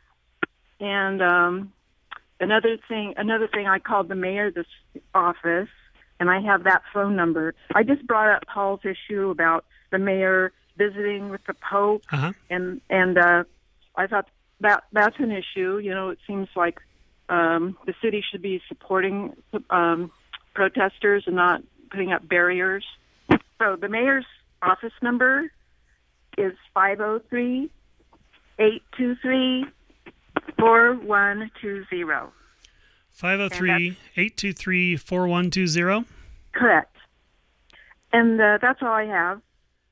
And um, another thing, another thing, I called the mayor's office, and I have that phone number. I just brought up Paul's issue about the mayor visiting with the Pope, uh-huh. and and uh, I thought that that's an issue. You know, it seems like um, the city should be supporting um, protesters and not putting up barriers. So the mayor's office number is five oh three, eight two three, four one two zero. five oh three, eight two three, four one two zero? Correct. And uh, that's all I have.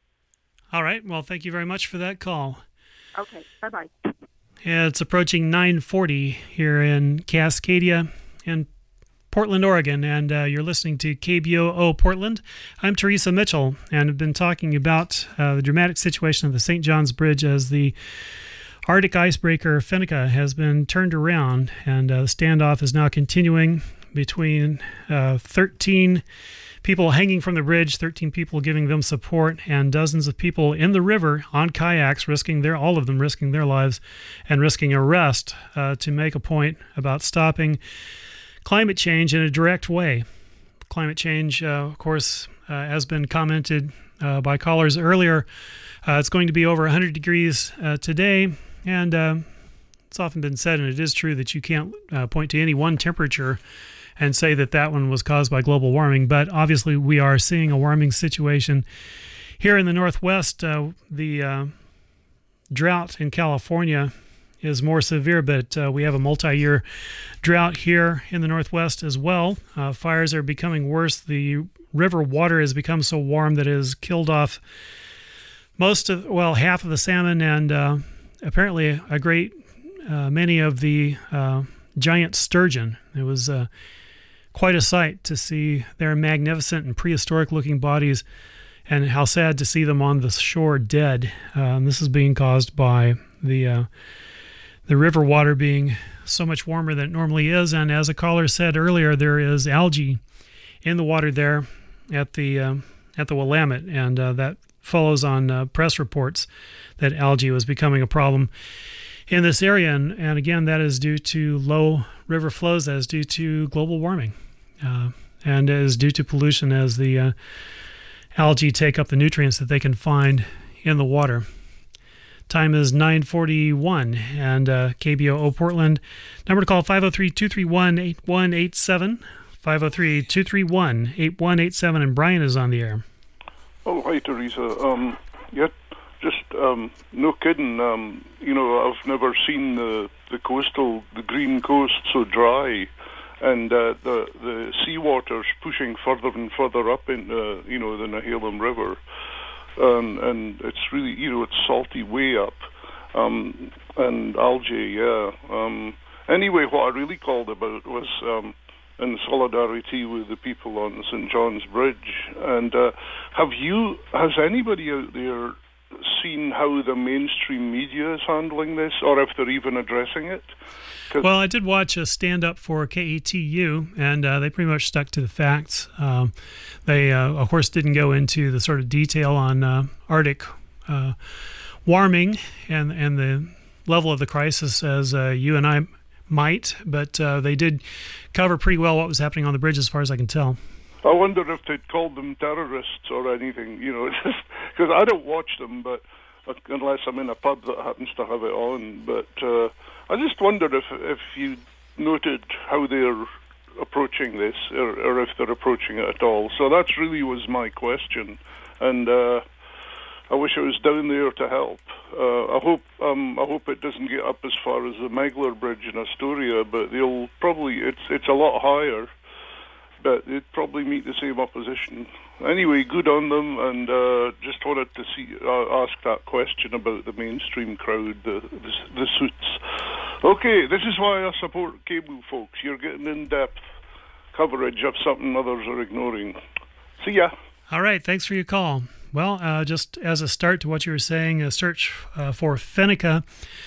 All right. Well, thank you very much for that call. Okay. Bye-bye. Yeah, it's approaching nine forty here in Cascadia in Portland, Oregon, and uh, you're listening to K B O O Portland. I'm Teresa Mitchell, and I've been talking about uh, the dramatic situation of the Saint John's Bridge as the Arctic icebreaker Fennica has been turned around, and uh, the standoff is now continuing between uh, thirteen people hanging from the bridge, thirteen people giving them support, and dozens of people in the river on kayaks, risking their, all of them risking their lives and risking arrest uh, to make a point about stopping climate change in a direct way. Climate change, uh, of course, uh, has been commented uh, by callers earlier. Uh, it's going to be over one hundred degrees uh, today, and uh, it's often been said, and it is true, that you can't uh, point to any one temperature and say that that one was caused by global warming. But obviously we are seeing a warming situation here in the Northwest. Uh, the uh, drought in California is more severe, but uh, we have a multi-year drought here in the Northwest as well. Uh, fires are becoming worse. The river water has become so warm that it has killed off most of, well, half of the salmon, and uh, apparently a great uh, many of the uh, giant sturgeon. It was uh, quite a sight to see their magnificent and prehistoric-looking bodies, and how sad to see them on the shore dead. Um, this is being caused by the uh, the river water being so much warmer than it normally is, and as a caller said earlier, there is algae in the water there at the uh, at the Willamette, and uh, that follows on uh, press reports that algae was becoming a problem in this area, and, and again, that is due to low river flows, that is due to global warming, uh, and is due to pollution as the uh, algae take up the nutrients that they can find in the water. Time is nine forty-one, and uh, K B O O Portland. Number to call, five oh three, two three one, eight one eight seven, five oh three, two three one, eight one eight seven, and Brian is on the air. Oh, hi, Teresa. Um, yeah, just, um, no kidding, um, you know, I've never seen the, the coastal, the green coast so dry, and uh, the, the seawater's pushing further and further up in, uh, you know, the Nehalem River. Um, and it's really, you know, it's salty way up, um, and algae, yeah. Um, anyway, what I really called about was um, in solidarity with the people on Saint John's Bridge. And uh, have you, has anybody out there seen how the mainstream media is handling this, or if they're even addressing it? Well, I did watch a stand-up for K A T U, and uh, they pretty much stuck to the facts. Um, they, uh, of course, didn't go into the sort of detail on uh, Arctic uh, warming and and the level of the crisis as uh, you and I might, but uh, they did cover pretty well what was happening on the bridge, as far as I can tell. I wonder if they'd called them terrorists or anything, you know, because I don't watch them, but unless I'm in a pub that happens to have it on. But uh, I just wondered if if you noted how they're approaching this, or, or if they're approaching it at all. So that really was my question, and uh, I wish I was down there to help. Uh, I hope um, I hope it doesn't get up as far as the Megler Bridge in Astoria, but they'll probably it's it's a lot higher. But they'd probably meet the same opposition. Anyway, good on them, and uh, just wanted to see uh, ask that question about the mainstream crowd, the, the, the suits. Okay, this is why I support cable, folks. You're getting in depth. coverage of something others are ignoring. See ya. All right, thanks for your call. Well, uh, just as a start to what you were saying, a search uh, for Fennica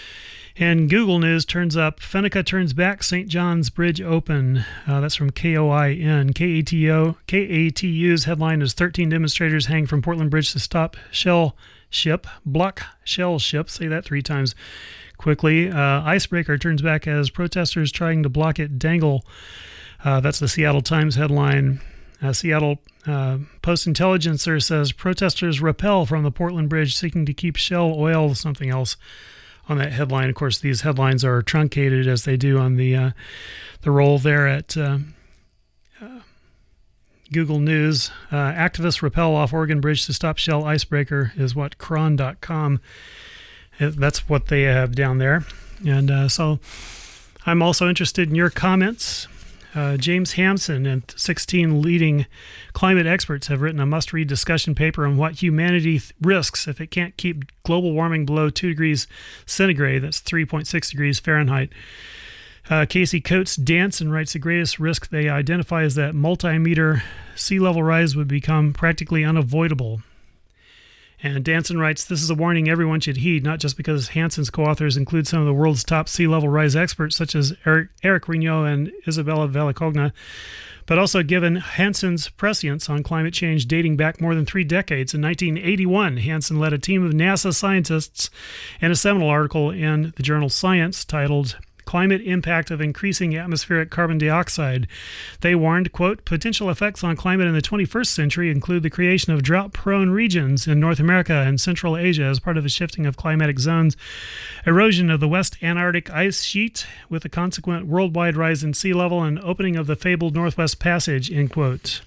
and Google News turns up, Fennica turns back, Saint John's Bridge open. Uh, that's from K O I N. K A T O, K A T U's headline is thirteen demonstrators hang from Portland Bridge to stop shell ship, block shell ship. Say that three times quickly. Uh, icebreaker turns back as protesters trying to block it dangle. Uh, that's the Seattle Times headline. Uh, Seattle uh, Post-Intelligencer says protesters repel from the Portland Bridge seeking to keep Shell Oil, something else on that headline. Of course, these headlines are truncated as they do on the uh, the roll there at uh, uh, Google News. Uh, activists repel off Oregon Bridge to stop Shell icebreaker is what Cron dot com, that's what they have down there. And uh, so I'm also interested in your comments. Uh, James Hampson and sixteen leading climate experts have written a must-read discussion paper on what humanity th- risks if it can't keep global warming below two degrees centigrade. That's three point six degrees Fahrenheit. Uh, Casey Coates Danson writes the greatest risk they identify is that multi-meter sea level rise would become practically unavoidable. And Danson writes, this is a warning everyone should heed, not just because Hanson's co-authors include some of the world's top sea level rise experts, such as Eric, Eric Rignot and Isabella Vallicogna, but also given Hanson's prescience on climate change dating back more than three decades. In nineteen eighty-one, Hanson led a team of NASA scientists in a seminal article in the journal Science titled Climate Impact of Increasing Atmospheric Carbon Dioxide. They warned, quote, potential effects on climate in the twenty-first century include the creation of drought-prone regions in North America and Central Asia as part of the shifting of climatic zones, erosion of the West Antarctic ice sheet with a consequent worldwide rise in sea level, and opening of the fabled Northwest Passage, end quote.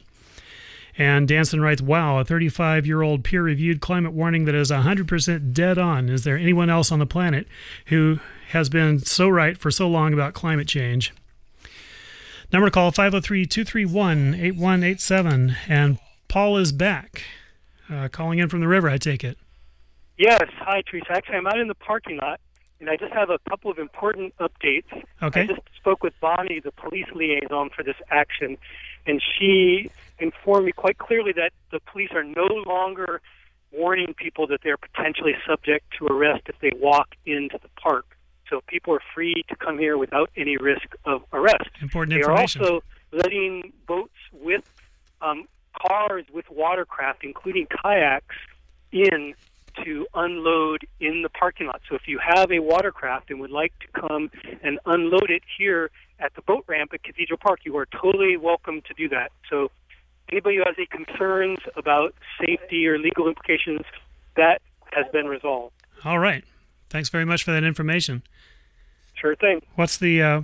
And Danson writes, wow, a thirty-five-year-old peer-reviewed climate warning that is one hundred percent dead on. Is there anyone else on the planet who has been so right for so long about climate change? Number to call, five oh three, two three one, eight one eight seven. And Paul is back, uh, calling in from the river, I take it. Yes. Hi, Teresa. Actually, I'm out in the parking lot, and I just have a couple of important updates. Okay. I just spoke with Bonnie, the police liaison for this action, and she informed me quite clearly that the police are no longer warning people that they're potentially subject to arrest if they walk into the park. So people are free to come here without any risk of arrest. Important they information. They are also letting boats with um, cars with watercraft, including kayaks, in to unload in the parking lot. So if you have a watercraft and would like to come and unload it here at the boat ramp at Cathedral Park, you are totally welcome to do that. So anybody who has any concerns about safety or legal implications, that has been resolved. All right. Thanks very much for that information. Sure thing. What's the uh,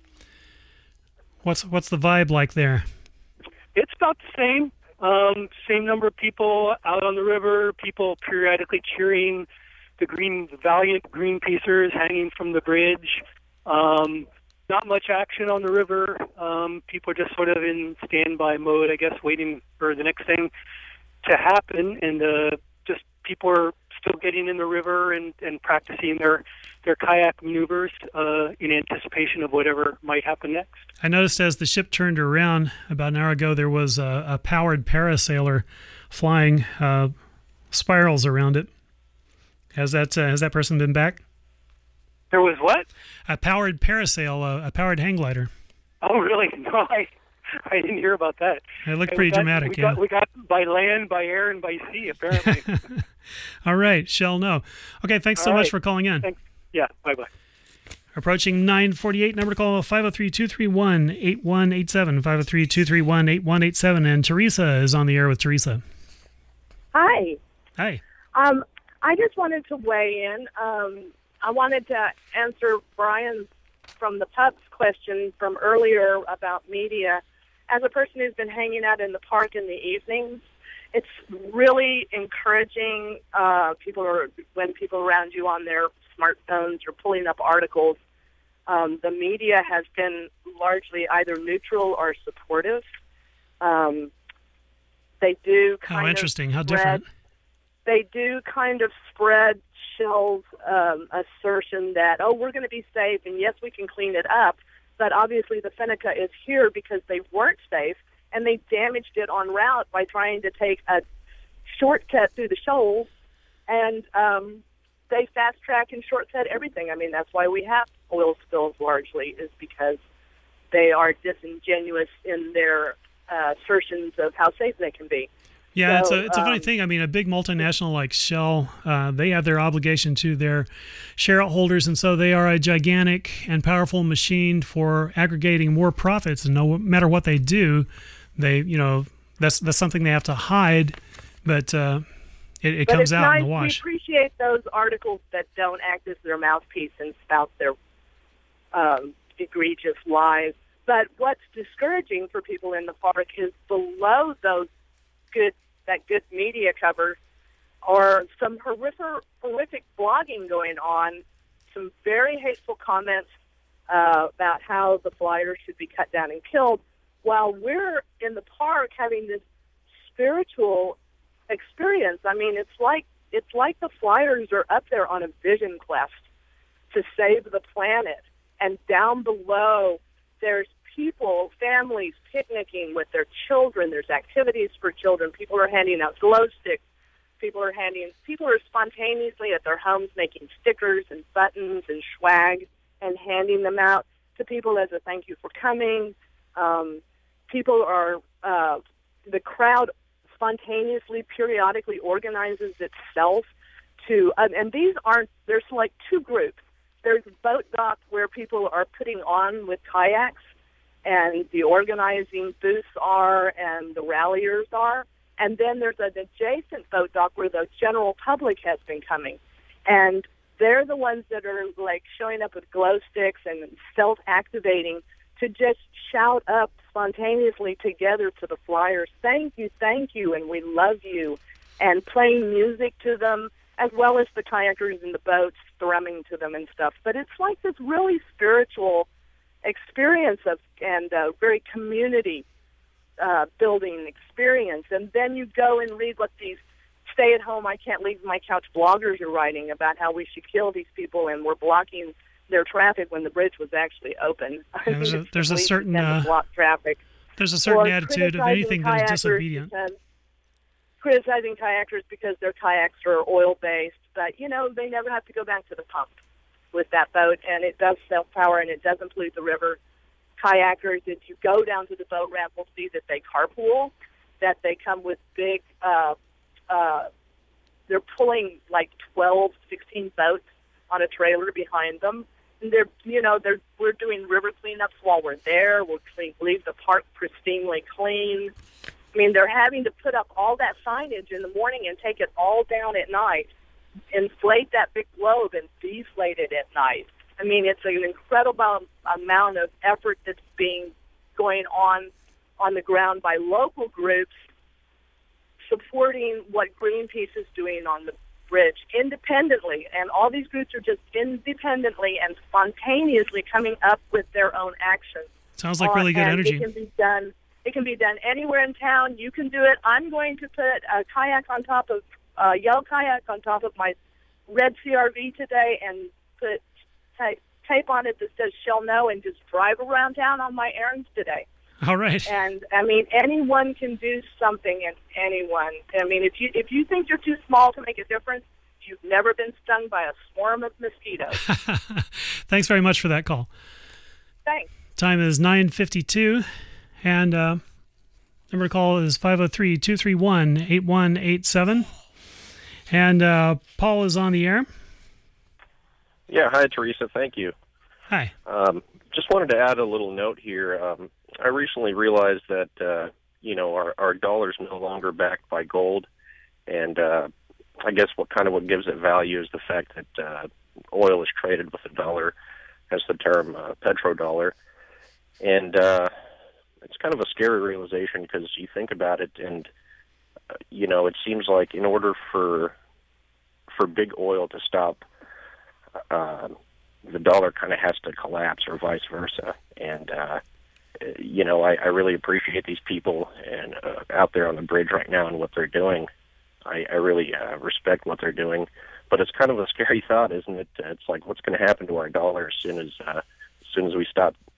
what's what's the vibe like there? It's about the same. Um, same number of people out on the river. People periodically cheering the green, the valiant Greenpeacers hanging from the bridge. Um, not much action on the river. Um, people are just sort of in standby mode, I guess, waiting for the next thing to happen. And uh, just people are still getting in the river and, and practicing their their kayak maneuvers uh, in anticipation of whatever might happen next. I noticed as the ship turned around about an hour ago, there was a, a powered parasailer flying uh, spirals around it. Has that uh, has that person been back? There was what? A powered parasail, uh, a powered hang glider. Oh, really? No, I I didn't hear about that. It looked And pretty we got, dramatic, we yeah. Got, we got by land, by air, and by sea, apparently. All right, shall know. Okay, thanks so All much right. for calling in. Thanks. Yeah, bye-bye. Approaching nine forty-eight, number to call five oh three, two three one, eight one eight seven, five oh three, two three one, eight one eight seven. And Teresa is on the air with Teresa. Hi. Hi. Um, I just wanted to weigh in. Um, I wanted to answer Brian's from the pub's question from earlier about media. As a person who's been hanging out in the park in the evenings, it's really encouraging. Uh, people are when people around you on their smartphones are pulling up articles. Um, the media has been largely either neutral or supportive. Um, they do kind How of interesting. How spread, different. They do kind of spread Shell's um, assertion that, oh, we're going to be safe, and yes, we can clean it up, but obviously the Seneca is here because they weren't safe, and they damaged it en route by trying to take a shortcut through the shoals, and um, they fast-track and shortcut everything. I mean, that's why we have oil spills largely, is because they are disingenuous in their uh, assertions of how safe they can be. Yeah, so, it's a it's a funny um, thing. I mean, a big multinational like Shell, uh, they have their obligation to their shareholders, and so they are a gigantic and powerful machine for aggregating more profits. And no matter what they do, they you know that's that's something they have to hide, but uh, it, it but comes it's out nice. in the wash. We appreciate those articles that don't act as their mouthpiece and spout their um, egregious lies. But what's discouraging for people in the park is below those good that good media cover, or some horrific, horrific blogging going on, some very hateful comments uh, about how the flyers should be cut down and killed, while we're in the park having this spiritual experience. I mean, it's like it's like the flyers are up there on a vision quest to save the planet, and down below there's people, families picnicking with their children. There's activities for children. People are handing out glow sticks. People are handing. People are spontaneously at their homes making stickers and buttons and swag and handing them out to people as a thank you for coming. Um, people are. Uh, the crowd spontaneously, periodically organizes itself to. Um, and these aren't. There's like two groups. There's a boat dock where people are putting on with kayaks, and the organizing booths are, and the ralliers are. And then there's an adjacent boat dock where the general public has been coming. And they're the ones that are, like, showing up with glow sticks and self-activating to just shout up spontaneously together to the flyers, thank you, thank you, and we love you, and playing music to them, as well as the kayakers in the boats thrumming to them and stuff. But it's like this really spiritual experience of and uh, very community uh, building experience. And then you go and read what these stay-at-home, I can't leave my couch bloggers are writing about how we should kill these people and we're blocking their traffic when the bridge was actually open. Yeah, there's a, there's a certain uh, block traffic. There's a certain Or attitude of anything that is disobedient. Because, criticizing kayakers because their kayaks are oil-based, but, you know, they never have to go back to the pump with that boat, and it does self-power, and it doesn't pollute the river. Kayakers, if you go down to the boat ramp, will see that they carpool, that they come with big, uh, uh, they're pulling like twelve, sixteen boats on a trailer behind them. And they're, you know, they're we're doing river cleanups while we're there. We'll clean, leave the park pristinely clean. I mean, they're having to put up all that signage in the morning and take it all down at night, inflate that big globe and deflate it at night. I mean, it's an incredible amount of effort that's being going on on the ground by local groups supporting what Greenpeace is doing on the bridge independently. And all these groups are just independently and spontaneously coming up with their own actions. Sounds like really good and energy. It can be done. It can be done anywhere in town. You can do it. I'm going to put a kayak on top of a yellow kayak on top of my red C R V today and put tape, tape on it that says Shell No and just drive around town on my errands today. All right. And I mean, anyone can do something, and anyone. I mean, if you if you think you're too small to make a difference, you've never been stung by a swarm of mosquitoes. Thanks very much for that call. Thanks. Time is nine fifty-two, and uh, number to call is five oh three, two three one, eight one eight seven. And uh, Paul is on the air. Yeah, hi, Teresa. Thank you. Hi. Um, just wanted to add a little note here. Um, I recently realized that, uh, you know, our, our dollar's no longer backed by gold. And uh, I guess what kind of what gives it value is the fact that uh, oil is traded with a dollar, as the term uh, petrodollar. And uh, it's kind of a scary realization because you think about it and, uh, you know, it seems like in order for for big oil to stop, uh, the dollar kind of has to collapse or vice versa. And, uh, you know, I, I really appreciate these people and uh, out there on the bridge right now and what they're doing. I, I really uh, respect what they're doing. But it's kind of a scary thought, isn't it? It's like, what's going to happen to our dollar as soon as, uh, as soon as we stop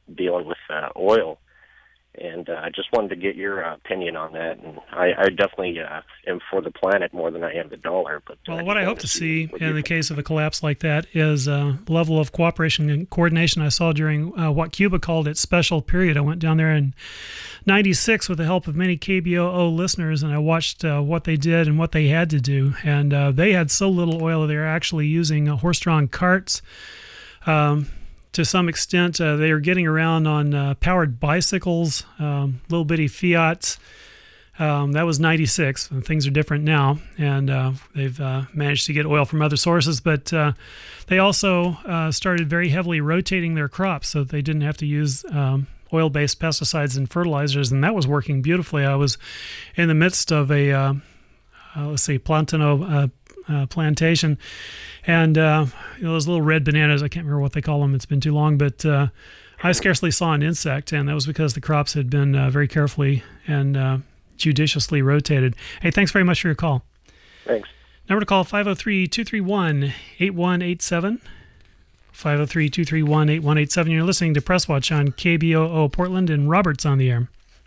dealing with uh, oil. And uh, I just wanted to get your uh, opinion on that. And I, I definitely uh, am for the planet more than I am the dollar. But well, uh, what I hope to see in the case of a collapse like that is a level of cooperation and coordination I saw during uh, what Cuba called its special period. I went down there in ninety-six with the help of many K B O O listeners, and I watched uh, what they did and what they had to do. And uh, they had so little oil, they were actually using uh, horse-drawn carts. Um, To some extent, uh, they are getting around on uh, powered bicycles, um, little bitty Fiats. Um, that was ninety-six, and things are different now, and uh, they've uh, managed to get oil from other sources. But uh, they also uh, started very heavily rotating their crops so that they didn't have to use um, oil-based pesticides and fertilizers, and that was working beautifully. I was in the midst of a, uh, uh, let's see, Plantano uh, uh, plantation, and uh, you know, those little red bananas, I can't remember what they call them, it's been too long, but uh, I scarcely saw an insect, and that was because the crops had been uh, very carefully and uh, judiciously rotated. Hey, thanks very much for your call. Thanks. Number to call, five oh three, two three one, eight one eight seven. five oh three, two three one, eight one eight seven. You're listening to Press Watch on K B O O Portland, and Robert's on the air.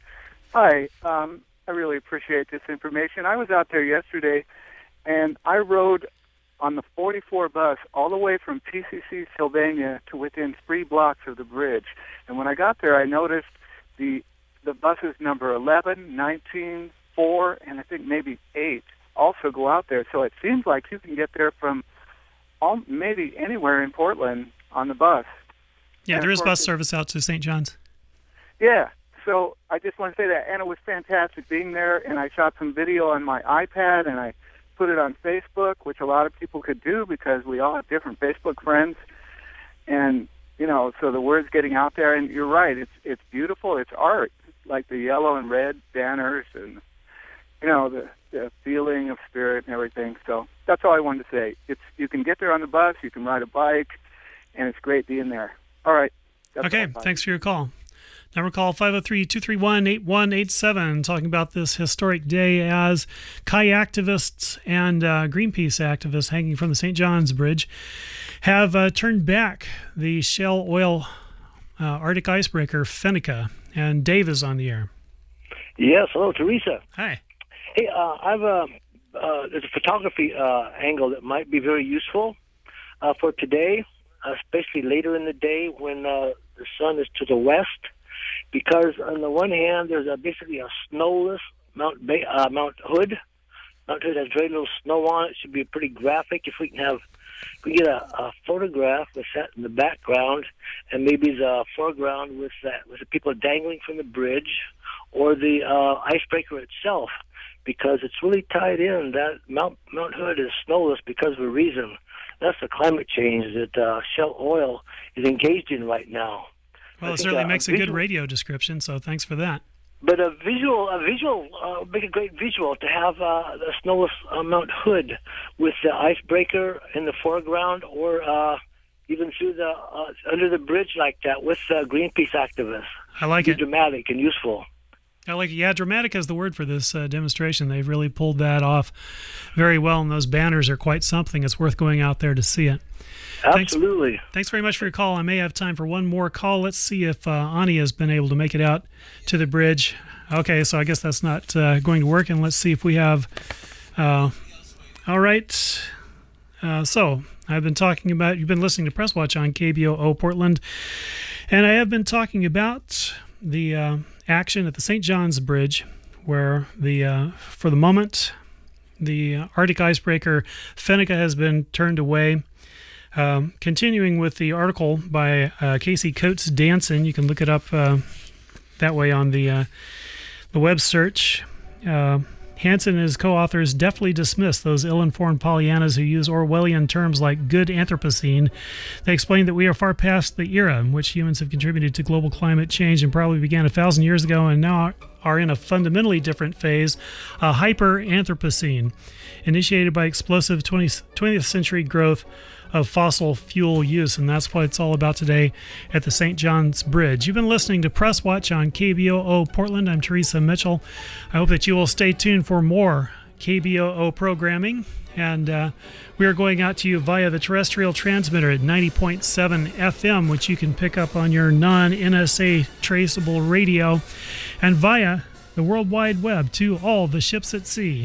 Hi. Um, I really appreciate this information. I was out there yesterday, and I rode on the forty-four bus all the way from P C C, Sylvania, to within three blocks of the bridge. And when I got there, I noticed the the buses number eleven, nineteen, four, and I think maybe eight also go out there. So it seems like you can get there from all, maybe anywhere in Portland on the bus. Yeah, and there is course, bus service out to Saint John's. Yeah. So I just want to say that, and it was fantastic being there, and I shot some video on my iPad, and I put it on Facebook, which a lot of people could do because we all have different Facebook friends. And, you know, so the word's getting out there, and you're right, it's it's beautiful, it's art, like the yellow and red banners and, you know, the, the feeling of spirit and everything. So that's all I wanted to say. It's you can get there on the bus, you can ride a bike, and it's great being there. All right. That's Okay, all. thanks for your call. Number call five oh three, two three one, eight one eight seven, talking about this historic day as kayaktivists and uh, Greenpeace activists hanging from the Saint John's Bridge have uh, turned back the Shell Oil uh, Arctic icebreaker Fennica. And Dave is on the air. Yes, hello, Teresa. Hi. Hey, uh, I've a uh, there's a photography uh, angle that might be very useful uh, for today, especially later in the day when uh, the sun is to the west. Because on the one hand, there's a, basically a snowless Mount ba- uh, Mount Hood. Mount Hood has very little snow on it. It should be pretty graphic. If we can have, if we get a, a photograph with that in the background, and maybe the foreground with that with the people dangling from the bridge, or the uh, icebreaker itself, because it's really tied in. That Mount Mount Hood is snowless because of a reason. That's the climate change that uh, Shell Oil is engaged in right now. Well, I it think, certainly uh, makes a visual, good radio description, so thanks for that. But a visual, a visual, uh, make a great visual to have uh, the snowless uh, Mount Hood with the icebreaker in the foreground, or uh, even through the uh, under the bridge like that with uh, Greenpeace activists. I like It'd it. be dramatic and useful. I like it. Yeah, dramatic is the word for this uh, demonstration. They've really pulled that off very well, and those banners are quite something. It's worth going out there to see it. Absolutely. Thanks, thanks very much for your call. I may have time for one more call. Let's see if uh, Ani has been able to make it out to the bridge. Okay, so I guess that's not uh, going to work, and let's see if we have... Uh, all right. Uh, so I've been talking about... You've been listening to Press Watch on K B O O Portland, and I have been talking about the uh, action at the Saint John's Bridge, where the uh, for the moment, the Arctic icebreaker Fennica has been turned away. Um, continuing with the article by uh, Casey Coates Danson, you can look it up uh, that way on the uh, the web search. Uh, Hansen and his co-authors deftly dismiss those ill-informed Pollyannas who use Orwellian terms like good Anthropocene. They explain that we are far past the era in which humans have contributed to global climate change and probably began a thousand years ago and now are in a fundamentally different phase, a hyper-Anthropocene, initiated by explosive twentieth century growth of fossil fuel use, and that's what it's all about today at the Saint John's Bridge. You've been listening to Press Watch on K B O O Portland. I'm Teresa Mitchell. I hope that you will stay tuned for more K B O O programming. And uh, we are going out to you via the terrestrial transmitter at ninety point seven F M, which you can pick up on your non-N S A traceable radio, and via the World Wide Web to all the ships at sea.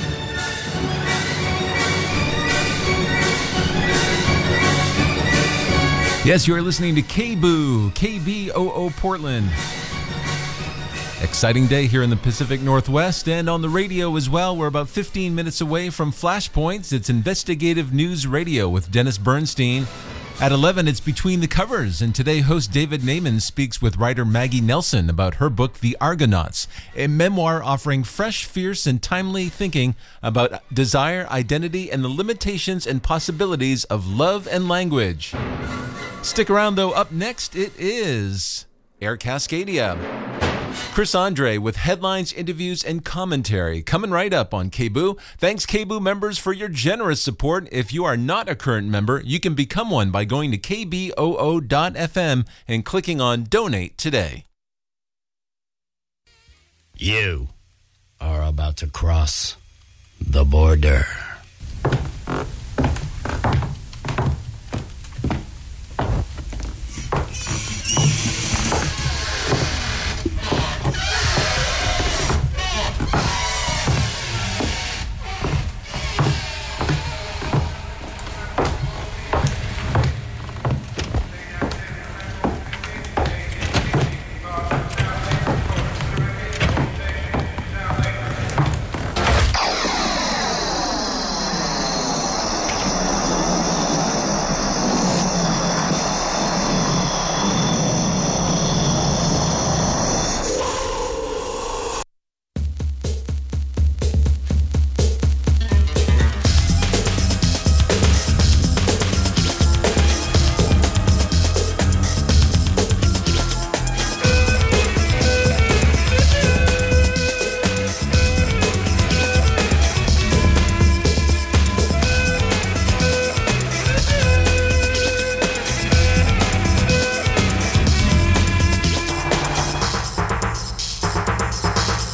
Yes, you're listening to K B O O, K B O O Portland. Exciting day here in the Pacific Northwest and on the radio as well. We're about fifteen minutes away from Flashpoints. It's investigative news radio with Dennis Bernstein. At eleven, it's Between the Covers, and today host David Naiman speaks with writer Maggie Nelson about her book, The Argonauts, a memoir offering fresh, fierce, and timely thinking about desire, identity, and the limitations and possibilities of love and language. Stick around, though. Up next, it is Air Cascadia. Chris Andre with headlines, interviews, and commentary coming right up on K B O O. Thanks, K B O O members, for your generous support. If you are not a current member, you can become one by going to K B O O dot F M and clicking on Donate today. You are about to cross the border.